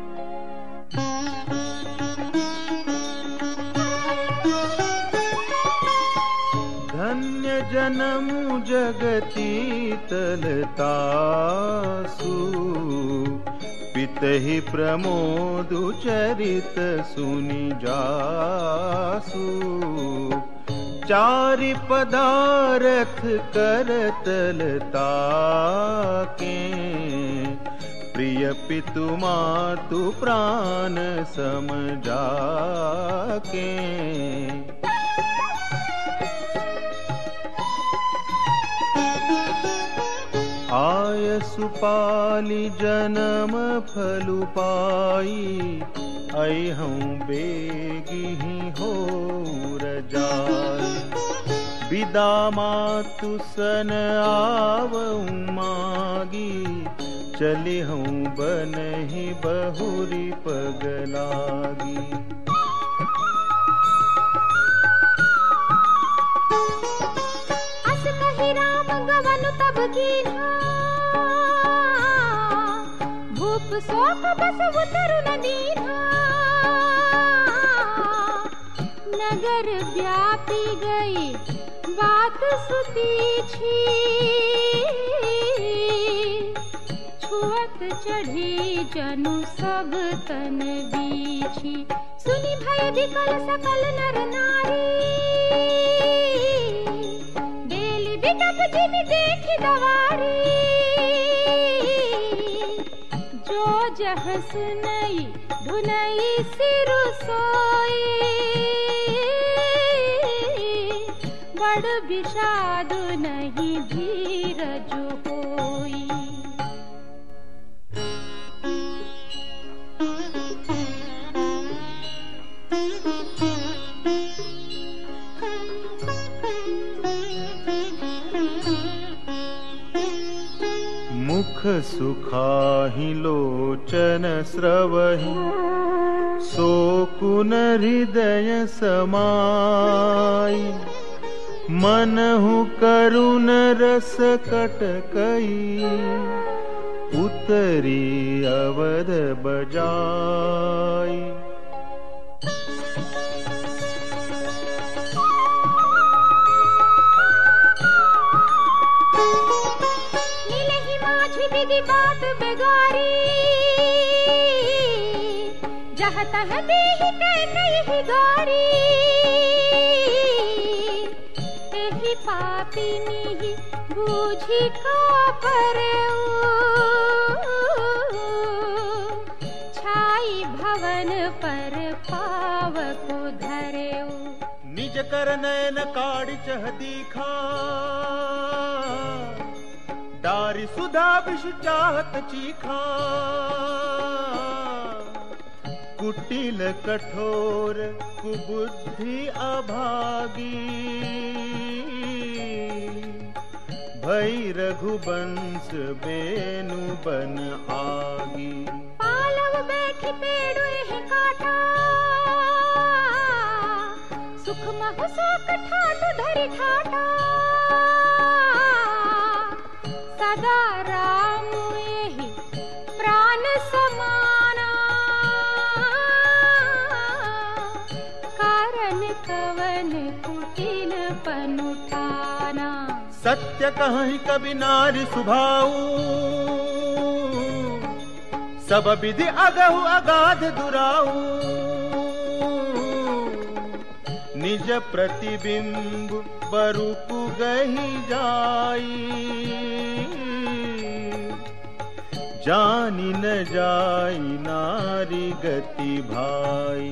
Speaker 5: धन्य जनमु जगती तलतासु, पितहि प्रमोदु चरित सुनि जासु। चारि पदारथ करतलता के, प्रिय पितु मातु प्राण सम जाके। सुपाली जन्म फलु पाई, अइहूँ बेगी हो रजाई। विदा मातु सन आवऊँ मागी, चलिहूँ बनहि बहुरी पगलागी।
Speaker 4: अस कहि राम गवन तब कीन्हा, भूप शोक बस उतरु न दीन्हा। नगर व्यापी गई बात सुतीछी, छुअत चढ़ी जनु सब तन बीछी। सुनि भय विकल सकल नर नारी, बेली बिटप जिन देखी दवारी। जो जह सुनई धुनई सिरु सोई, बड़ विषाद नहीं धीरज होई।
Speaker 5: मुख सुखाहि लोचन स्रवहि, शोकुन हृदय समाई। मनहु करुण रस कटकई, उतरी अवध बजाई।
Speaker 4: मिलहि माझि विधि बात बेगारी, जह तह देहि कहि गारी। एहि पापिनी बूझी का परऊ, छाई भवन पर पावको धरेऊ।
Speaker 5: निज कर नयन काढ़ चह दीखा, डारी सुधा विष चाहत चीखा। कुटिल कठोर कुबुद्धि अभागी, भई रघुवंश बेनु बन आगी।
Speaker 4: पालव बैठि पेड़ु एहि काटा, सुख महु शोक ठाटु धरि ठाटा। सदा राम एहि प्राण समाना, कारण कवन कुटिल पनुठाना।
Speaker 5: सत्य कहि कवि नारी सुभाऊ, सब विधि अगहु अगाध दुराऊ। निज प्रतिबिंब बरुकु गहि जाई, जानि न जाई नारी गति भाई।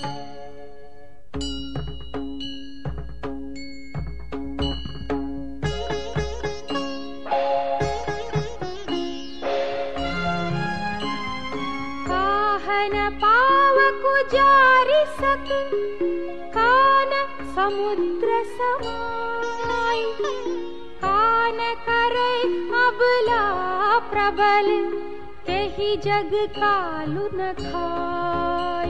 Speaker 4: काहन पावकु जारि सक, कान समुद्र समाई। कान करे अबला प्रबल, तेहि जग कालु न खाई।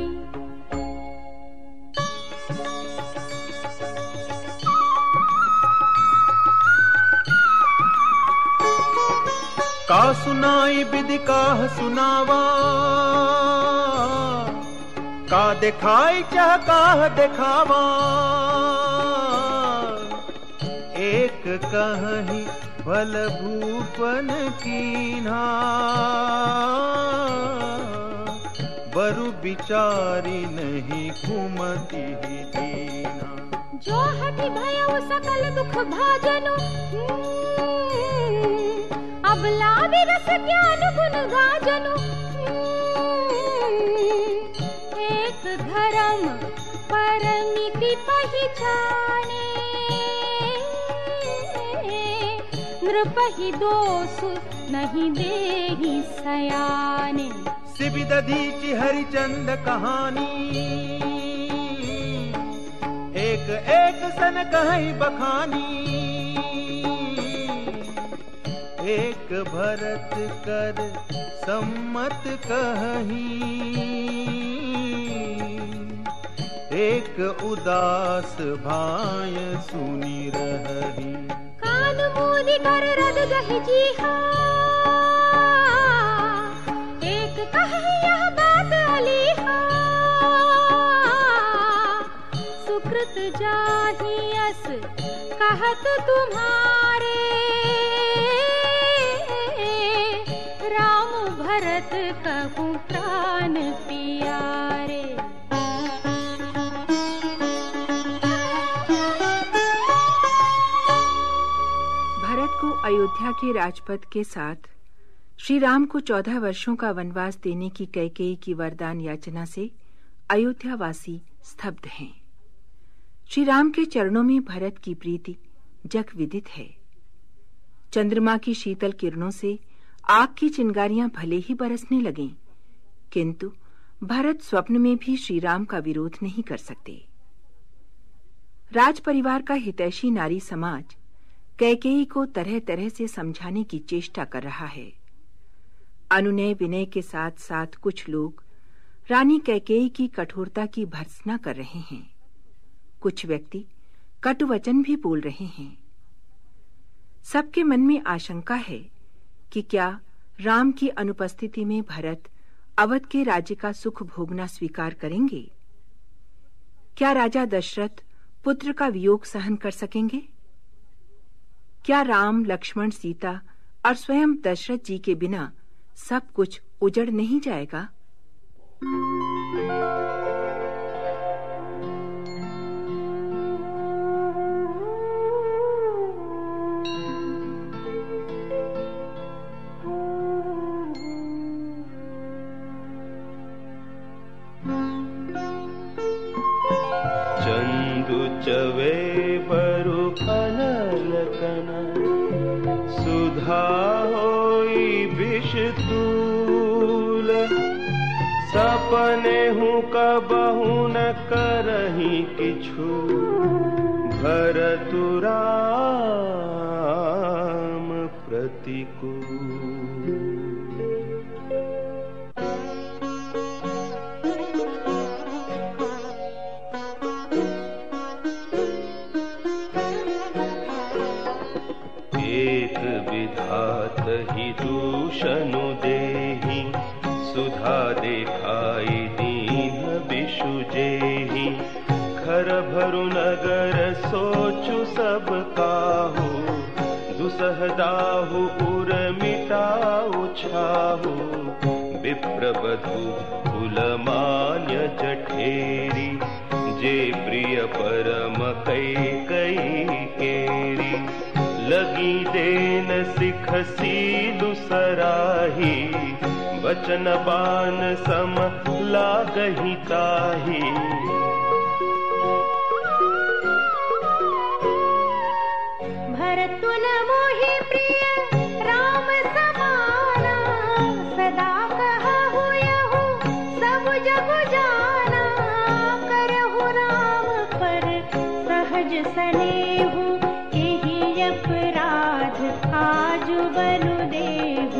Speaker 5: का सुनाई विधि काह सुनावा, का दिखाई चाह काह दिखावा। एक कहीं भल भूपन कीन्हा, बरु बिचारी नहीं कुमति दीना।
Speaker 4: जो हठि भयउ सकल दुख भाजनु, अबला विरस ज्ञान गुण गाजनु। एक धर्म परमिति पहिचाने, नृपहि दोष नहीं देहि सयाने।
Speaker 5: सिबिदधीची हरिचंद कहानी, एक एक सन कहीं बखानी। एक भरत कर सम्मत कहीं, एक उदास भाय सुनी रही।
Speaker 4: कान मूंदी कर रद गहि जीहा, एक कहे यह बात अलीहा। सुकृत जाहियस कहत तुम्हारे, राम भरत कहूँ प्राण प्यारे।
Speaker 6: भरत को अयोध्या के राजपद के साथ श्री राम को 14 वर्षों का वनवास देने की कैकेयी की वरदान याचना से अयोध्यावासी स्तब्ध हैं। श्री राम के चरणों में भरत की प्रीति जग विदित है। चंद्रमा की शीतल किरणों से आग की चिंगारियां भले ही बरसने लगें, किंतु भरत स्वप्न में भी श्री राम का विरोध नहीं कर सकते। राज परिवार का हितैषी नारी समाज कैकेयी को तरह तरह से समझाने की चेष्टा कर रहा है। अनुनय विनय के साथ साथ कुछ लोग रानी कैकेयी की कठोरता की भर्त्सना कर रहे हैं। कुछ व्यक्ति कटु वचन भी बोल रहे हैं। सबके मन में आशंका है कि क्या राम की अनुपस्थिति में भरत अवध के राज्य का सुख भोगना स्वीकार करेंगे? क्या राजा दशरथ पुत्र का वियोग सहन कर सकेंगे? क्या राम, लक्ष्मण, सीता और स्वयं दशरथ जी के बिना सब कुछ उजड़ नहीं जाएगा?
Speaker 5: चवे बरु अनलकन, सुधा होई विष तूल। सपने हूँ कबहु न करही किछु, भरतु राम प्रतिकूल। विधात ही दूषनु देहि, सुधा देखाई दीन बिषु जेहि। खर भरु नगर सोचु सब काहू, दुसह दाहु उर मिटाऊ छाहू। विप्रवधु कुलमान्य जठेरी, जे प्रिय परम कैकेयी केरी। लगी देन सिख सीलु सराही, वचन बान सम लागहि ताही।
Speaker 4: भरतु न मोहि प्रिय राम समाना, सदा कहहु यहु सब जग जाना। करहु राम पर सहज सनेहु, अपराध आज बरु देहु।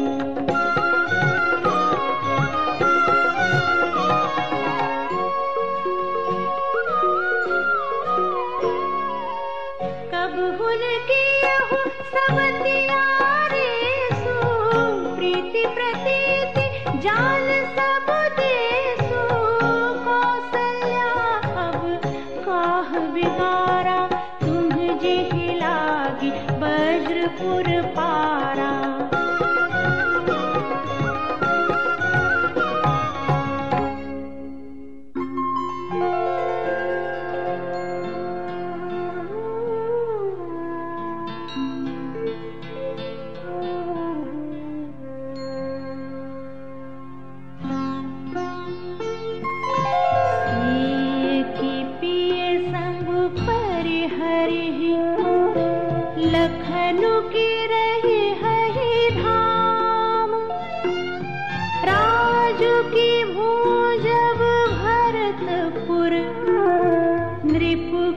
Speaker 4: कब हुन कियहु सब तियारे सु, प्रीति प्रतीति जान सब देसु। कौसल्या अब काह बिगारा, तुम जेहि लागी वज्रपुर पारा।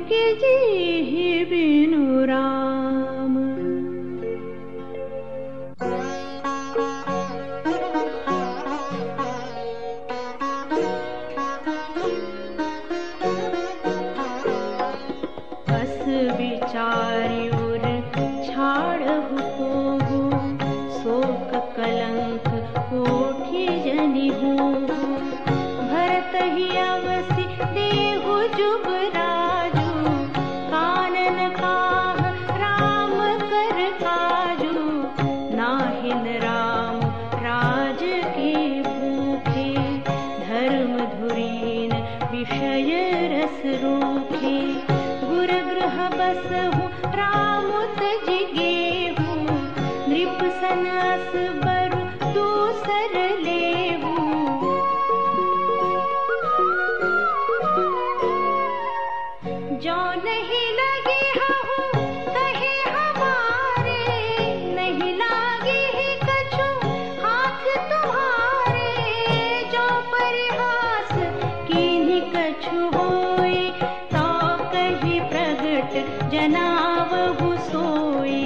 Speaker 4: के जी बिनु राम। बस विचार्युर छाड़हु कोहु, शोक कलंक कोठि जनि होहु। भरत ही अवसि देहु जुबराजु, कानन काह राम कर काजु। नाहिन राम राज के भूखे, धर्म धुरीन विषय रस रूखे। गुर गृह बसहु राम तजि गेहु, नृप सन अस बरु दूसर लेहु। जो नहीं लगे हहु कहे हमारे, नहीं लागे ही कछु हाथ तुम्हारे। जो परिहास कीन्ही कछु होए, तो कही प्रगट जनावहु सोई।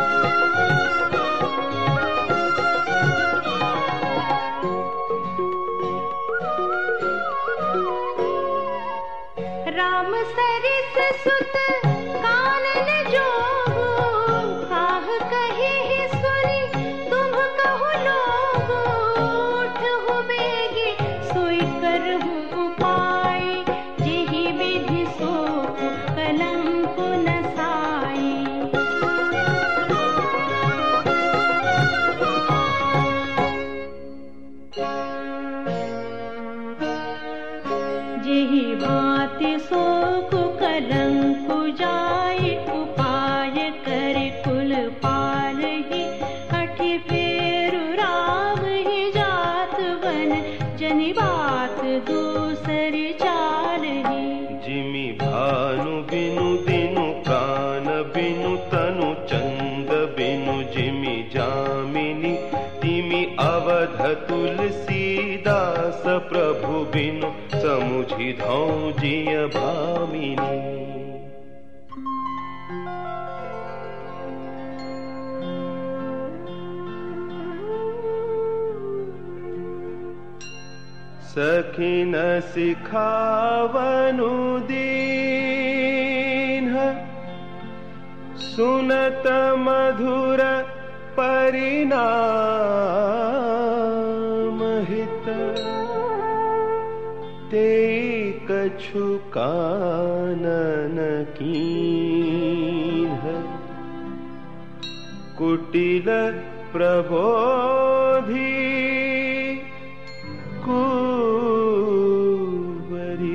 Speaker 4: राम सरिस सुत कानन जोगु, काह कहे ही सुनी तुम कहो लोगु। उठहु बेगी सोई करहु उपाय, जेहि विधि सोक कलंक न साई। जेहि भांति शोक कलंक जाय, उपाय कर कुल पालहि। हठि फेरु राम ही जात बन, जनि बात दूसर चालहि।
Speaker 5: जिमि भानु बिनु दिनु कान बिनु तनु चंद बिनु जिमि जामिनी। तिमि अवध तुलसीदास प्रभु बिनु समुझि धौं जिय भामिनी। सखिन सिखावनु दीन्ह, सुनत मधुर परिणाम हित। ते कछु कानन कीन्ह, कुटिल प्रबोधि कुंवरी।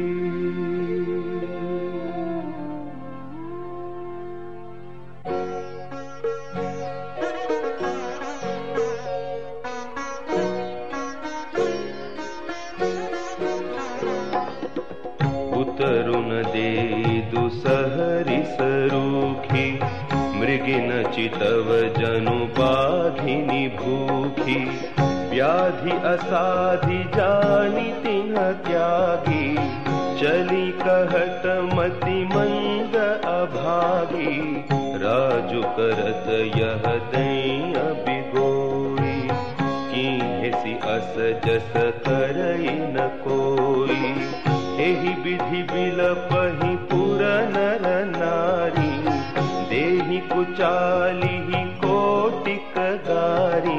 Speaker 5: उतरुन दे दुसहरि सरूखी, मृगिन चितव जनु बाघिनी भूखी। व्याधि असाधि जानी तिन्ह त्यागी, चली कहत मति मंद अभागी। राजु करत यह दैय बिगोई, कीन्हेसि अस जस करई न कोई। एहि विधि बिलपहि पुर नर नारी, देहि कुचालिहि कोटिक गारी।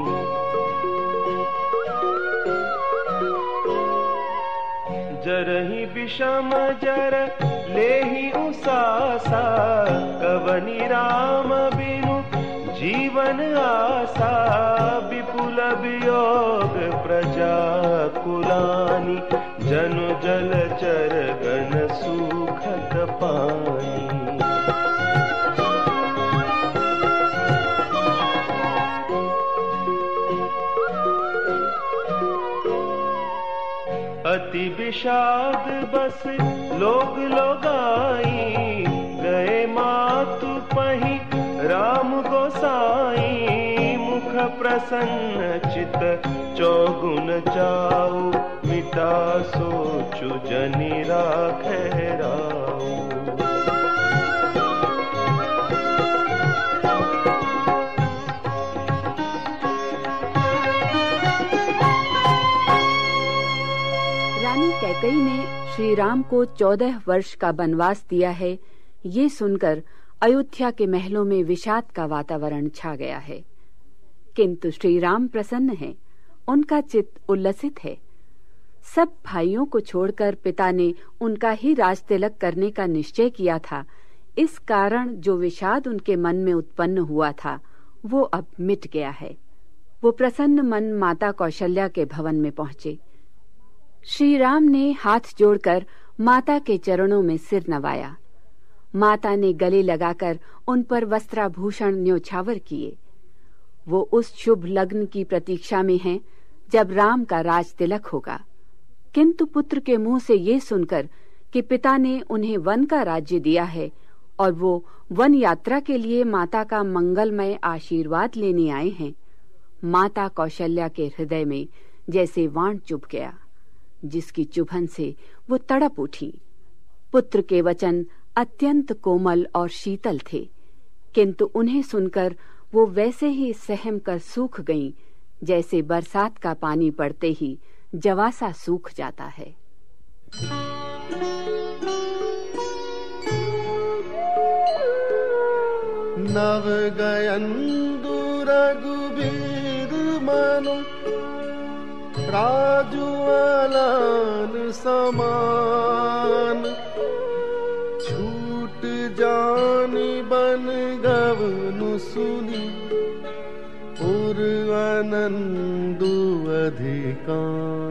Speaker 5: जरहि विषम जर लेहि उसासा, कवनि राम बिनु जीवन आसा। विपुल वियोग प्रजा कुलानी, जनु जल चर गण सुखत पानी। अति विषाद बस लोग लोगाई, गए मातु पहि राम गोसाई। मुख प्रसन्न चित चौगुन चाऊ, मिटा सोचु जनि राखै राऊ।
Speaker 6: कैकेयी ने श्री राम को 14 वर्ष का वनवास दिया है, ये सुनकर अयोध्या के महलों में विषाद का वातावरण छा गया है। किंतु श्री राम प्रसन्न हैं, उनका चित्त उल्लसित है। सब भाइयों को छोड़कर पिता ने उनका ही राज तिलक करने का निश्चय किया था। इस कारण जो विषाद उनके मन में उत्पन्न हुआ था वो अब मिट गया है। वो प्रसन्न मन माता कौशल्या के भवन में पहुंचे। श्री राम ने हाथ जोड़कर माता के चरणों में सिर नवाया। माता ने गले लगाकर उन पर वस्त्राभूषण न्योछावर किए। वो उस शुभ लग्न की प्रतीक्षा में हैं जब राम का राज तिलक होगा। किंतु पुत्र के मुंह से ये सुनकर कि पिता ने उन्हें वन का राज्य दिया है और वो वन यात्रा के लिए माता का मंगलमय आशीर्वाद लेने आए हैं, माता कौशल्या के हृदय में जैसे वाण चुभ गया, जिसकी चुभन से वो तड़प उठी। पुत्र के वचन अत्यंत कोमल और शीतल थे, किंतु उन्हें सुनकर वो वैसे ही सहम कर सूख गईं, जैसे बरसात का पानी पड़ते ही जवासा सूख जाता है।
Speaker 5: नव गयंदु रघुबीर मनु राजुअलन समान, छूट जानी बन गवनु सुनी उर आनंदु अधिकान।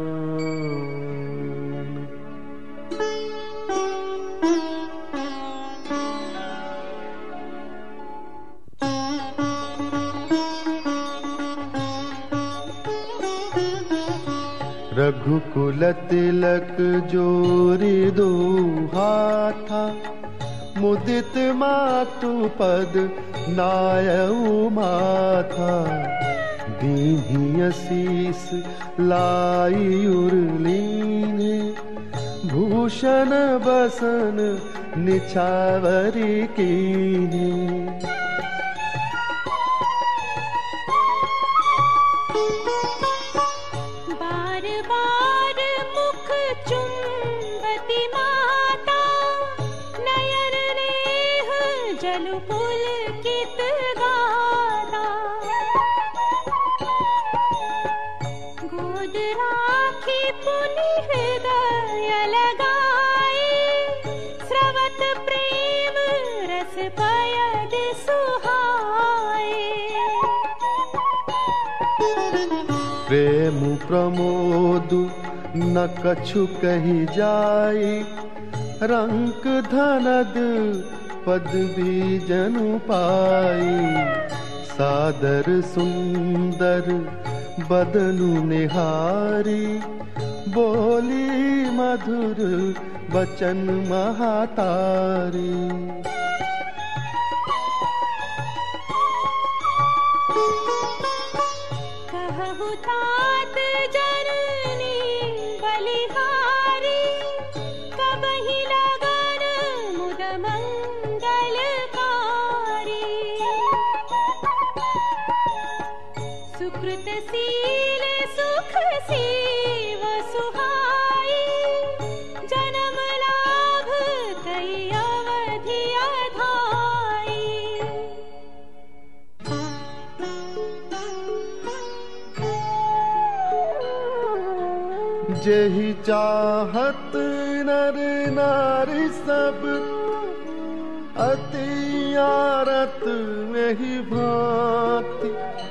Speaker 5: रघुकुल तिलक जोरी दो हाथा, मुदित मातु पद नायउ माथा। दीन्ही असीस लाई उर्लीने, भूषण बसन निछावरी कीने।
Speaker 4: बार बार मुख चुंबती माता, नयन नेह जल पुलकित गाता। गोद राखी पुनि हृदय लगाई, स्रवत प्रेम रस पयद सुहाए।
Speaker 5: प्रेम प्रमोद न कछु कही जाई, रंक धनद पदवी जनु पाई। सादर सुंदर बदनु निहारी, बोली मधुर बचन महातारी।
Speaker 4: कहु तात जननी बलिहारी, कबहि लगन मुद मंगलकारी। सुकृत शील सुख सीव सुहाई, जन्म लाभ कई अवधि अधाई।
Speaker 5: जेहि चाहत नर नारी सब, अति आरत वही भांति।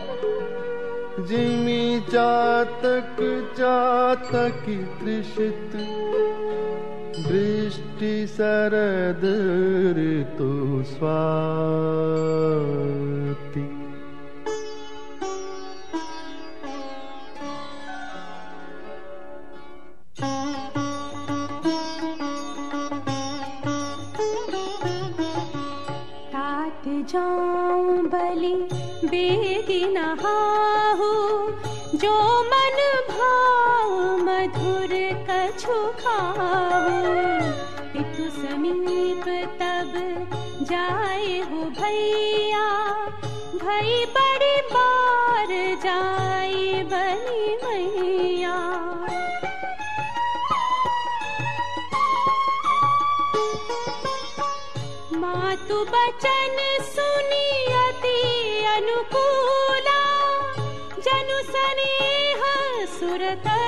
Speaker 5: जिमि चातक चातकी तृषित, वृष्टि शरद ऋतु स्वाति।
Speaker 4: तात जाऊं बलि बेगी नहाहु, जो मन भाव मधुर कछु खाहु। पितु समीप तब जाए हो भैया, भई बड़ी बार जाए बलि मैया।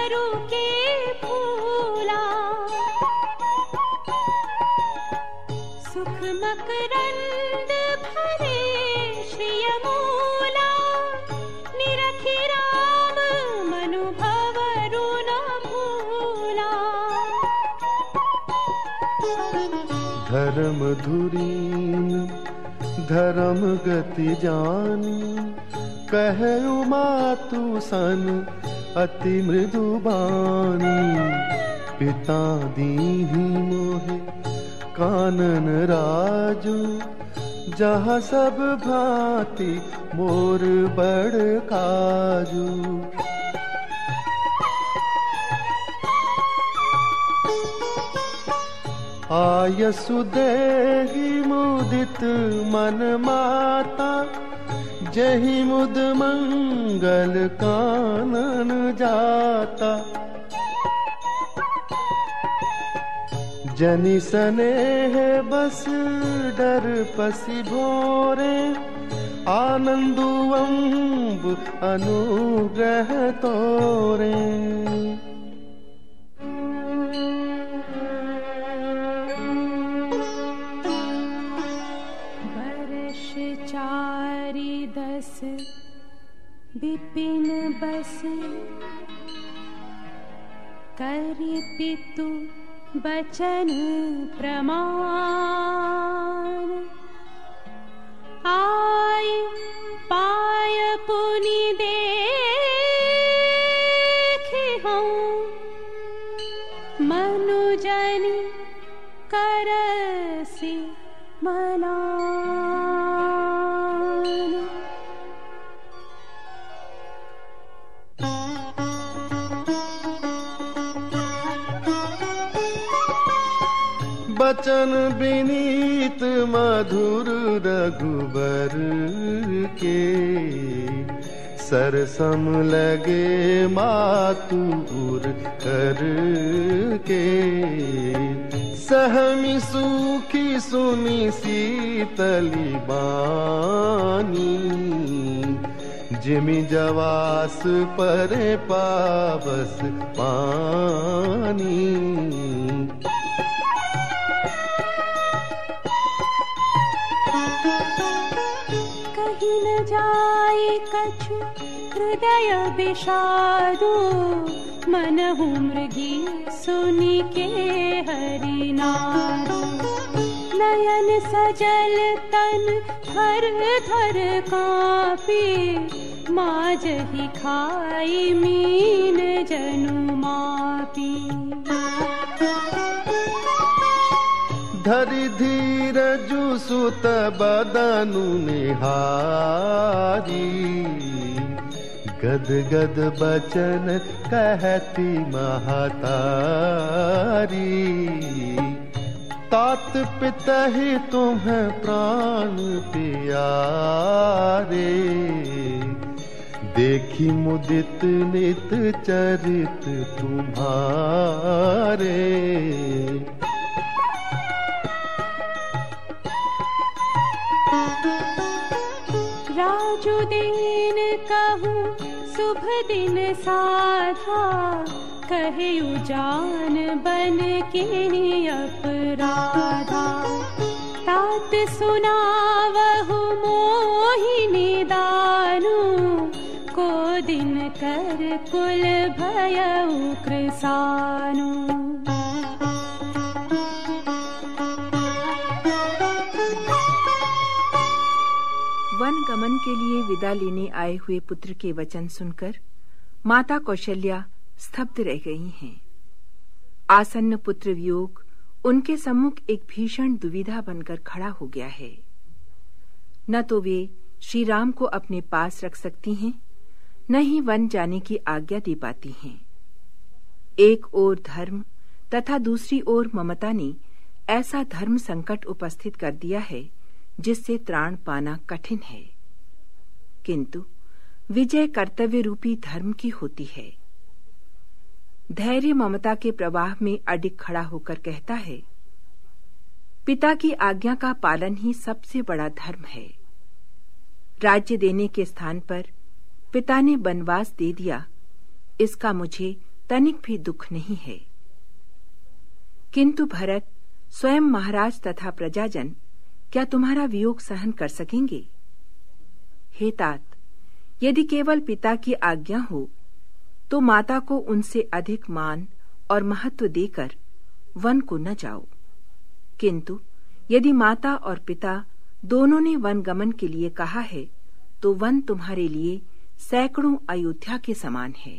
Speaker 4: भंवरू के फूला, सुख मकरंद भरे श्रियमूला, निरखि राम मनु भंवरू न भूला।
Speaker 5: धर्म धुरीन धर्म गति जानी, कहु मातु सन अति मृदु बानी। पिता दीहि मोहे कानन राजू, जहाँ सब भांति मोर बड़ काजू। आयसु देहि मुदित मन माता, जहि मुद मंगल कानन जाता। जनि स्नेह बस डर पसी भोरे, आनंदु अम्ब अनुग्रह तोरे।
Speaker 4: विपिन बस करि पितु बचन प्रमाण। आय पाय पुनि देखि हूँ, मनुजन करसि मलान।
Speaker 5: बचन विनीत मधुर रघुबर के, सरसम लगे मातुर कर के। सहमी सुखी सुनी शीतली बानी, जिमि जवास परे पावस पानी।
Speaker 4: कहीं न जाए कछु हृदय विषादु, मनहु मृगी सुनि के हरिनादु। नयन सजल तन थर थर कांपे, माजहि खाई मीन जनु मापी।
Speaker 5: धरि धीरजु सुत बदनु निहारी, गद गद बचन कहती महतारी। तात पितहि तुम्हें प्राण प्यारे, देखी मुदित नित चरित तुम्हारे।
Speaker 4: राजु दीन कहूँ शुभ दिन साधा, कहे उजान बन के अपराधा। तात सुनावहु मोहिनी दानु, को दिन कर कुल भयउ कृसानु।
Speaker 6: वन गमन के लिए विदा लेने आए हुए पुत्र के वचन सुनकर माता कौशल्या स्तब्ध रह गई हैं। आसन्न पुत्र वियोग उनके सम्मुख एक भीषण दुविधा बनकर खड़ा हो गया है। न तो वे श्री राम को अपने पास रख सकती हैं, न ही वन जाने की आज्ञा दे पाती हैं। एक ओर धर्म तथा दूसरी ओर ममता ने ऐसा धर्म संकट उपस्थित कर दिया है जिससे त्राण पाना कठिन है। किंतु विजय कर्तव्य रूपी धर्म की होती है। धैर्य ममता के प्रवाह में अडिग खड़ा होकर कहता है, पिता की आज्ञा का पालन ही सबसे बड़ा धर्म है। राज्य देने के स्थान पर पिता ने वनवास दे दिया, इसका मुझे तनिक भी दुख नहीं है। किंतु भरत, स्वयं महाराज तथा प्रजाजन क्या तुम्हारा वियोग सहन कर सकेंगे? हे तात, यदि केवल पिता की आज्ञा हो तो माता को उनसे अधिक मान और महत्व देकर वन को न जाओ, किंतु यदि माता और पिता दोनों ने वन गमन के लिए कहा है तो वन तुम्हारे लिए सैकड़ों अयोध्या के समान है।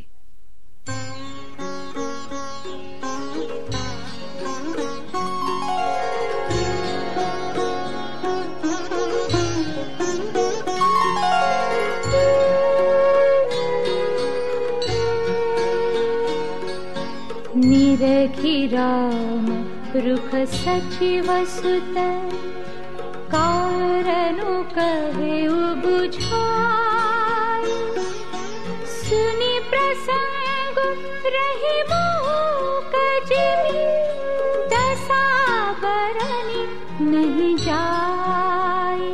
Speaker 4: निरखि राम रुख सचिव सुत, कारणु कहेउ बुझाई। सुनि प्रसंग रहि मूक जिमि, दशा बरनि नहीं जाई।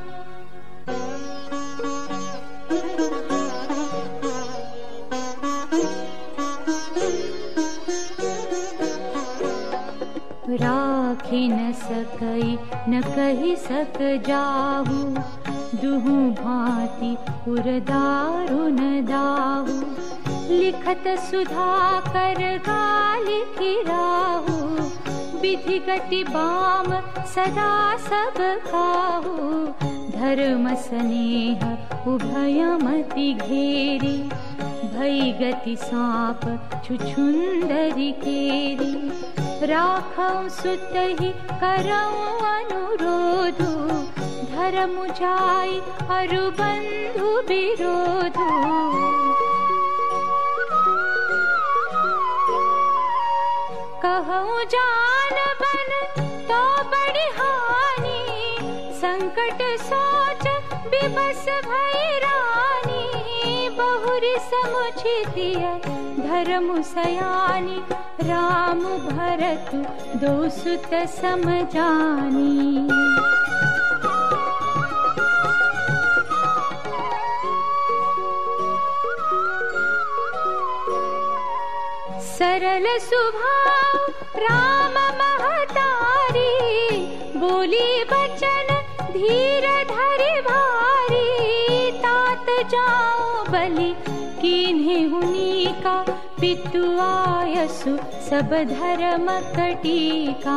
Speaker 4: राखी न सकई न कही सक जाहू, दुहु भांति उरदारु न दाहू। लिखत सुधा कर गाल गिराहू, विधि गति बाम सदा सब खाहू। धर्म स्नेह उभयमति घेरी, भई गति सांप छुछुंदरी केरी। राखौ सुतहि करौ अनुरोधु, धर्म जाई अरु बंधु विरोधु। कहौ जान बन तो बड़ी हानि, संकट सोच विवश भई रानी। बहुरी समुचितिय धर्म सयानी, राम भरत दो सुत समझानी। सरल स्वभाव राम महतारी, बोली बचन धीर धरि भारी। तात जाओ बलि कीन्हे हुनी का, पितु आयसु सब धर्म कटीका।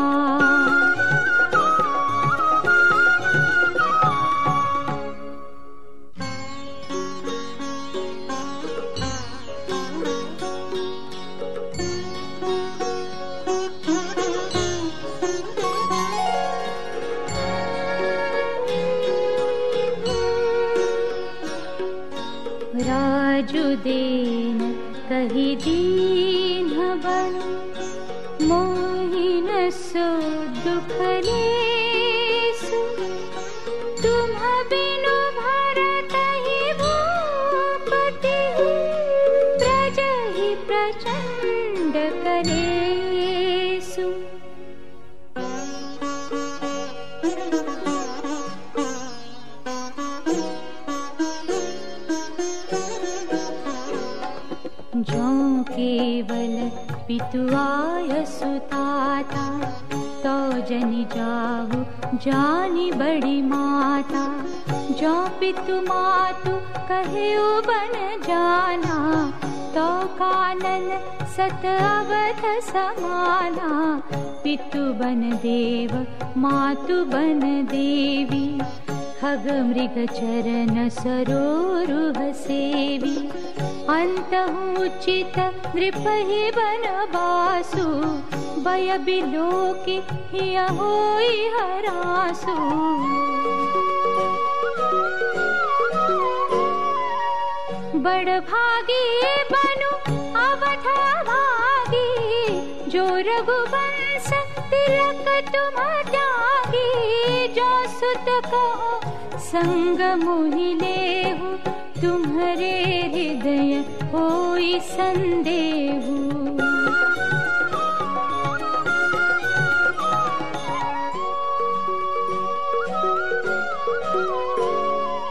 Speaker 4: राजुदेन कही दीन बन, मोहि न सो दुख लेसु। तुम बिनु भरतहि भूपति, प्रजहि प्रचंड कलेसु। जो केवल पितु आयसु ताता, तो जनि जाहु जानी बड़ी माता। जो पितु मातु कहेउ बन जाना, तो कानन सत अवध समाना। पितु बन देव मातु बन देवी, खग मृग चरण सरोरुह सेवी। अंतहु उचित नृपहि बन बासु, भय बिलोकि हिय होई हरासु। बड़ भागी बनु अवध भागी, जो रघुवंश तिलक तुम त्यागी। जो सुत कहो संग मोहि लेहु, तुम्हारे हृदय होई संदेहु।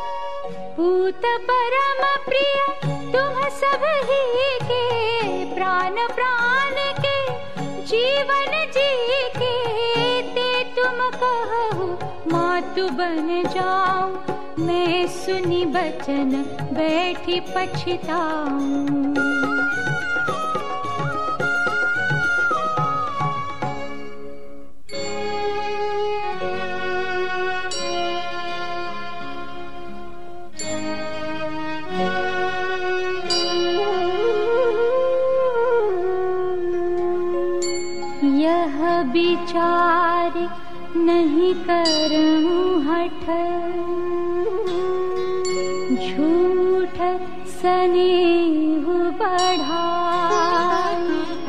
Speaker 4: पूत परम प्रिय तुम सब ही के, जान प्राण के जीवन जी के ते तुम कहो मातु बन जाऊं, मैं सुनी बचन बैठी पछताऊं। यह विचार नहीं करूं हठ, झूठ स्नेह बढ़ाई,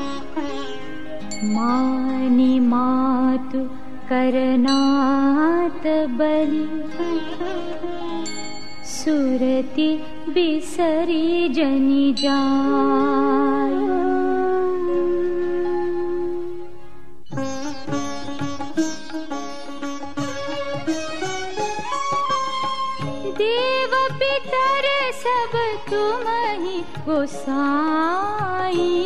Speaker 4: मानी मातु करनात बलि, सुरति बिसरी जनि जाय। देव पितर सब तुम ही गोसाई,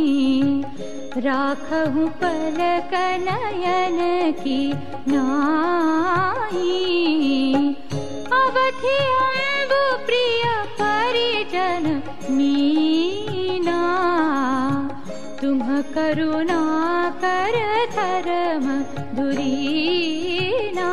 Speaker 4: राखहूं पलक नयन की नाई। अवधि अम्बु प्रिय परिजन मीना, तुम करुणा कर धर्म धुरीना।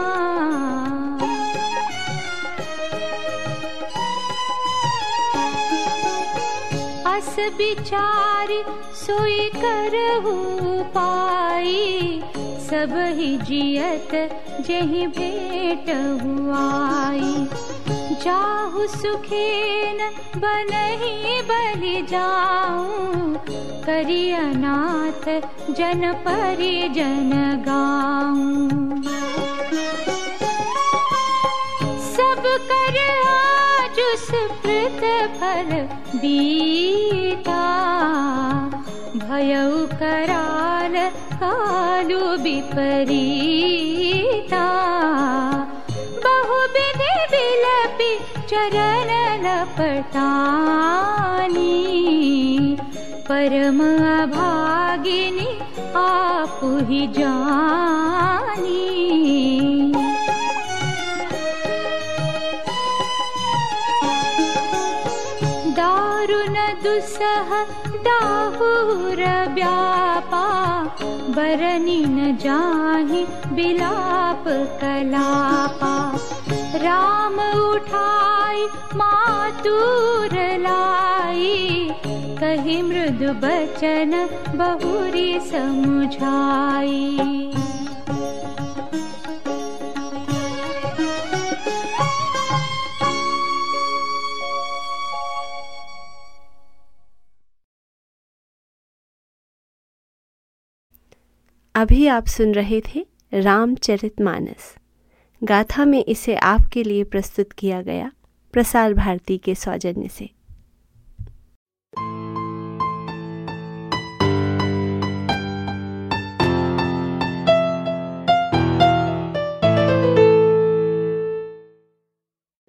Speaker 4: अस विचारि सोई करहु पाई, सब ही जियत जहि भेट हुआई। जाहु सुखेन बनहि बलि जाऊं, करि अनाथ जन परिजन गाऊं। सब कर आज सुकृत फल बीता, भयउ कराल कालु विपरीता। बहु विधि विलपि चरण लपटानी, परम अभागिनी आपु ही जानी। दारुण दुसह दाहुर व्यापा, बरनी न जाहि बिलाप कलापा। राम उठाई मातुर लाई, कहि मृदु बचन बहुरी समुझाई।
Speaker 2: अभी आप सुन रहे थे रामचरितमानस। गाथा में इसे आपके लिए प्रस्तुत किया गया प्रसार भारती के सौजन्य से।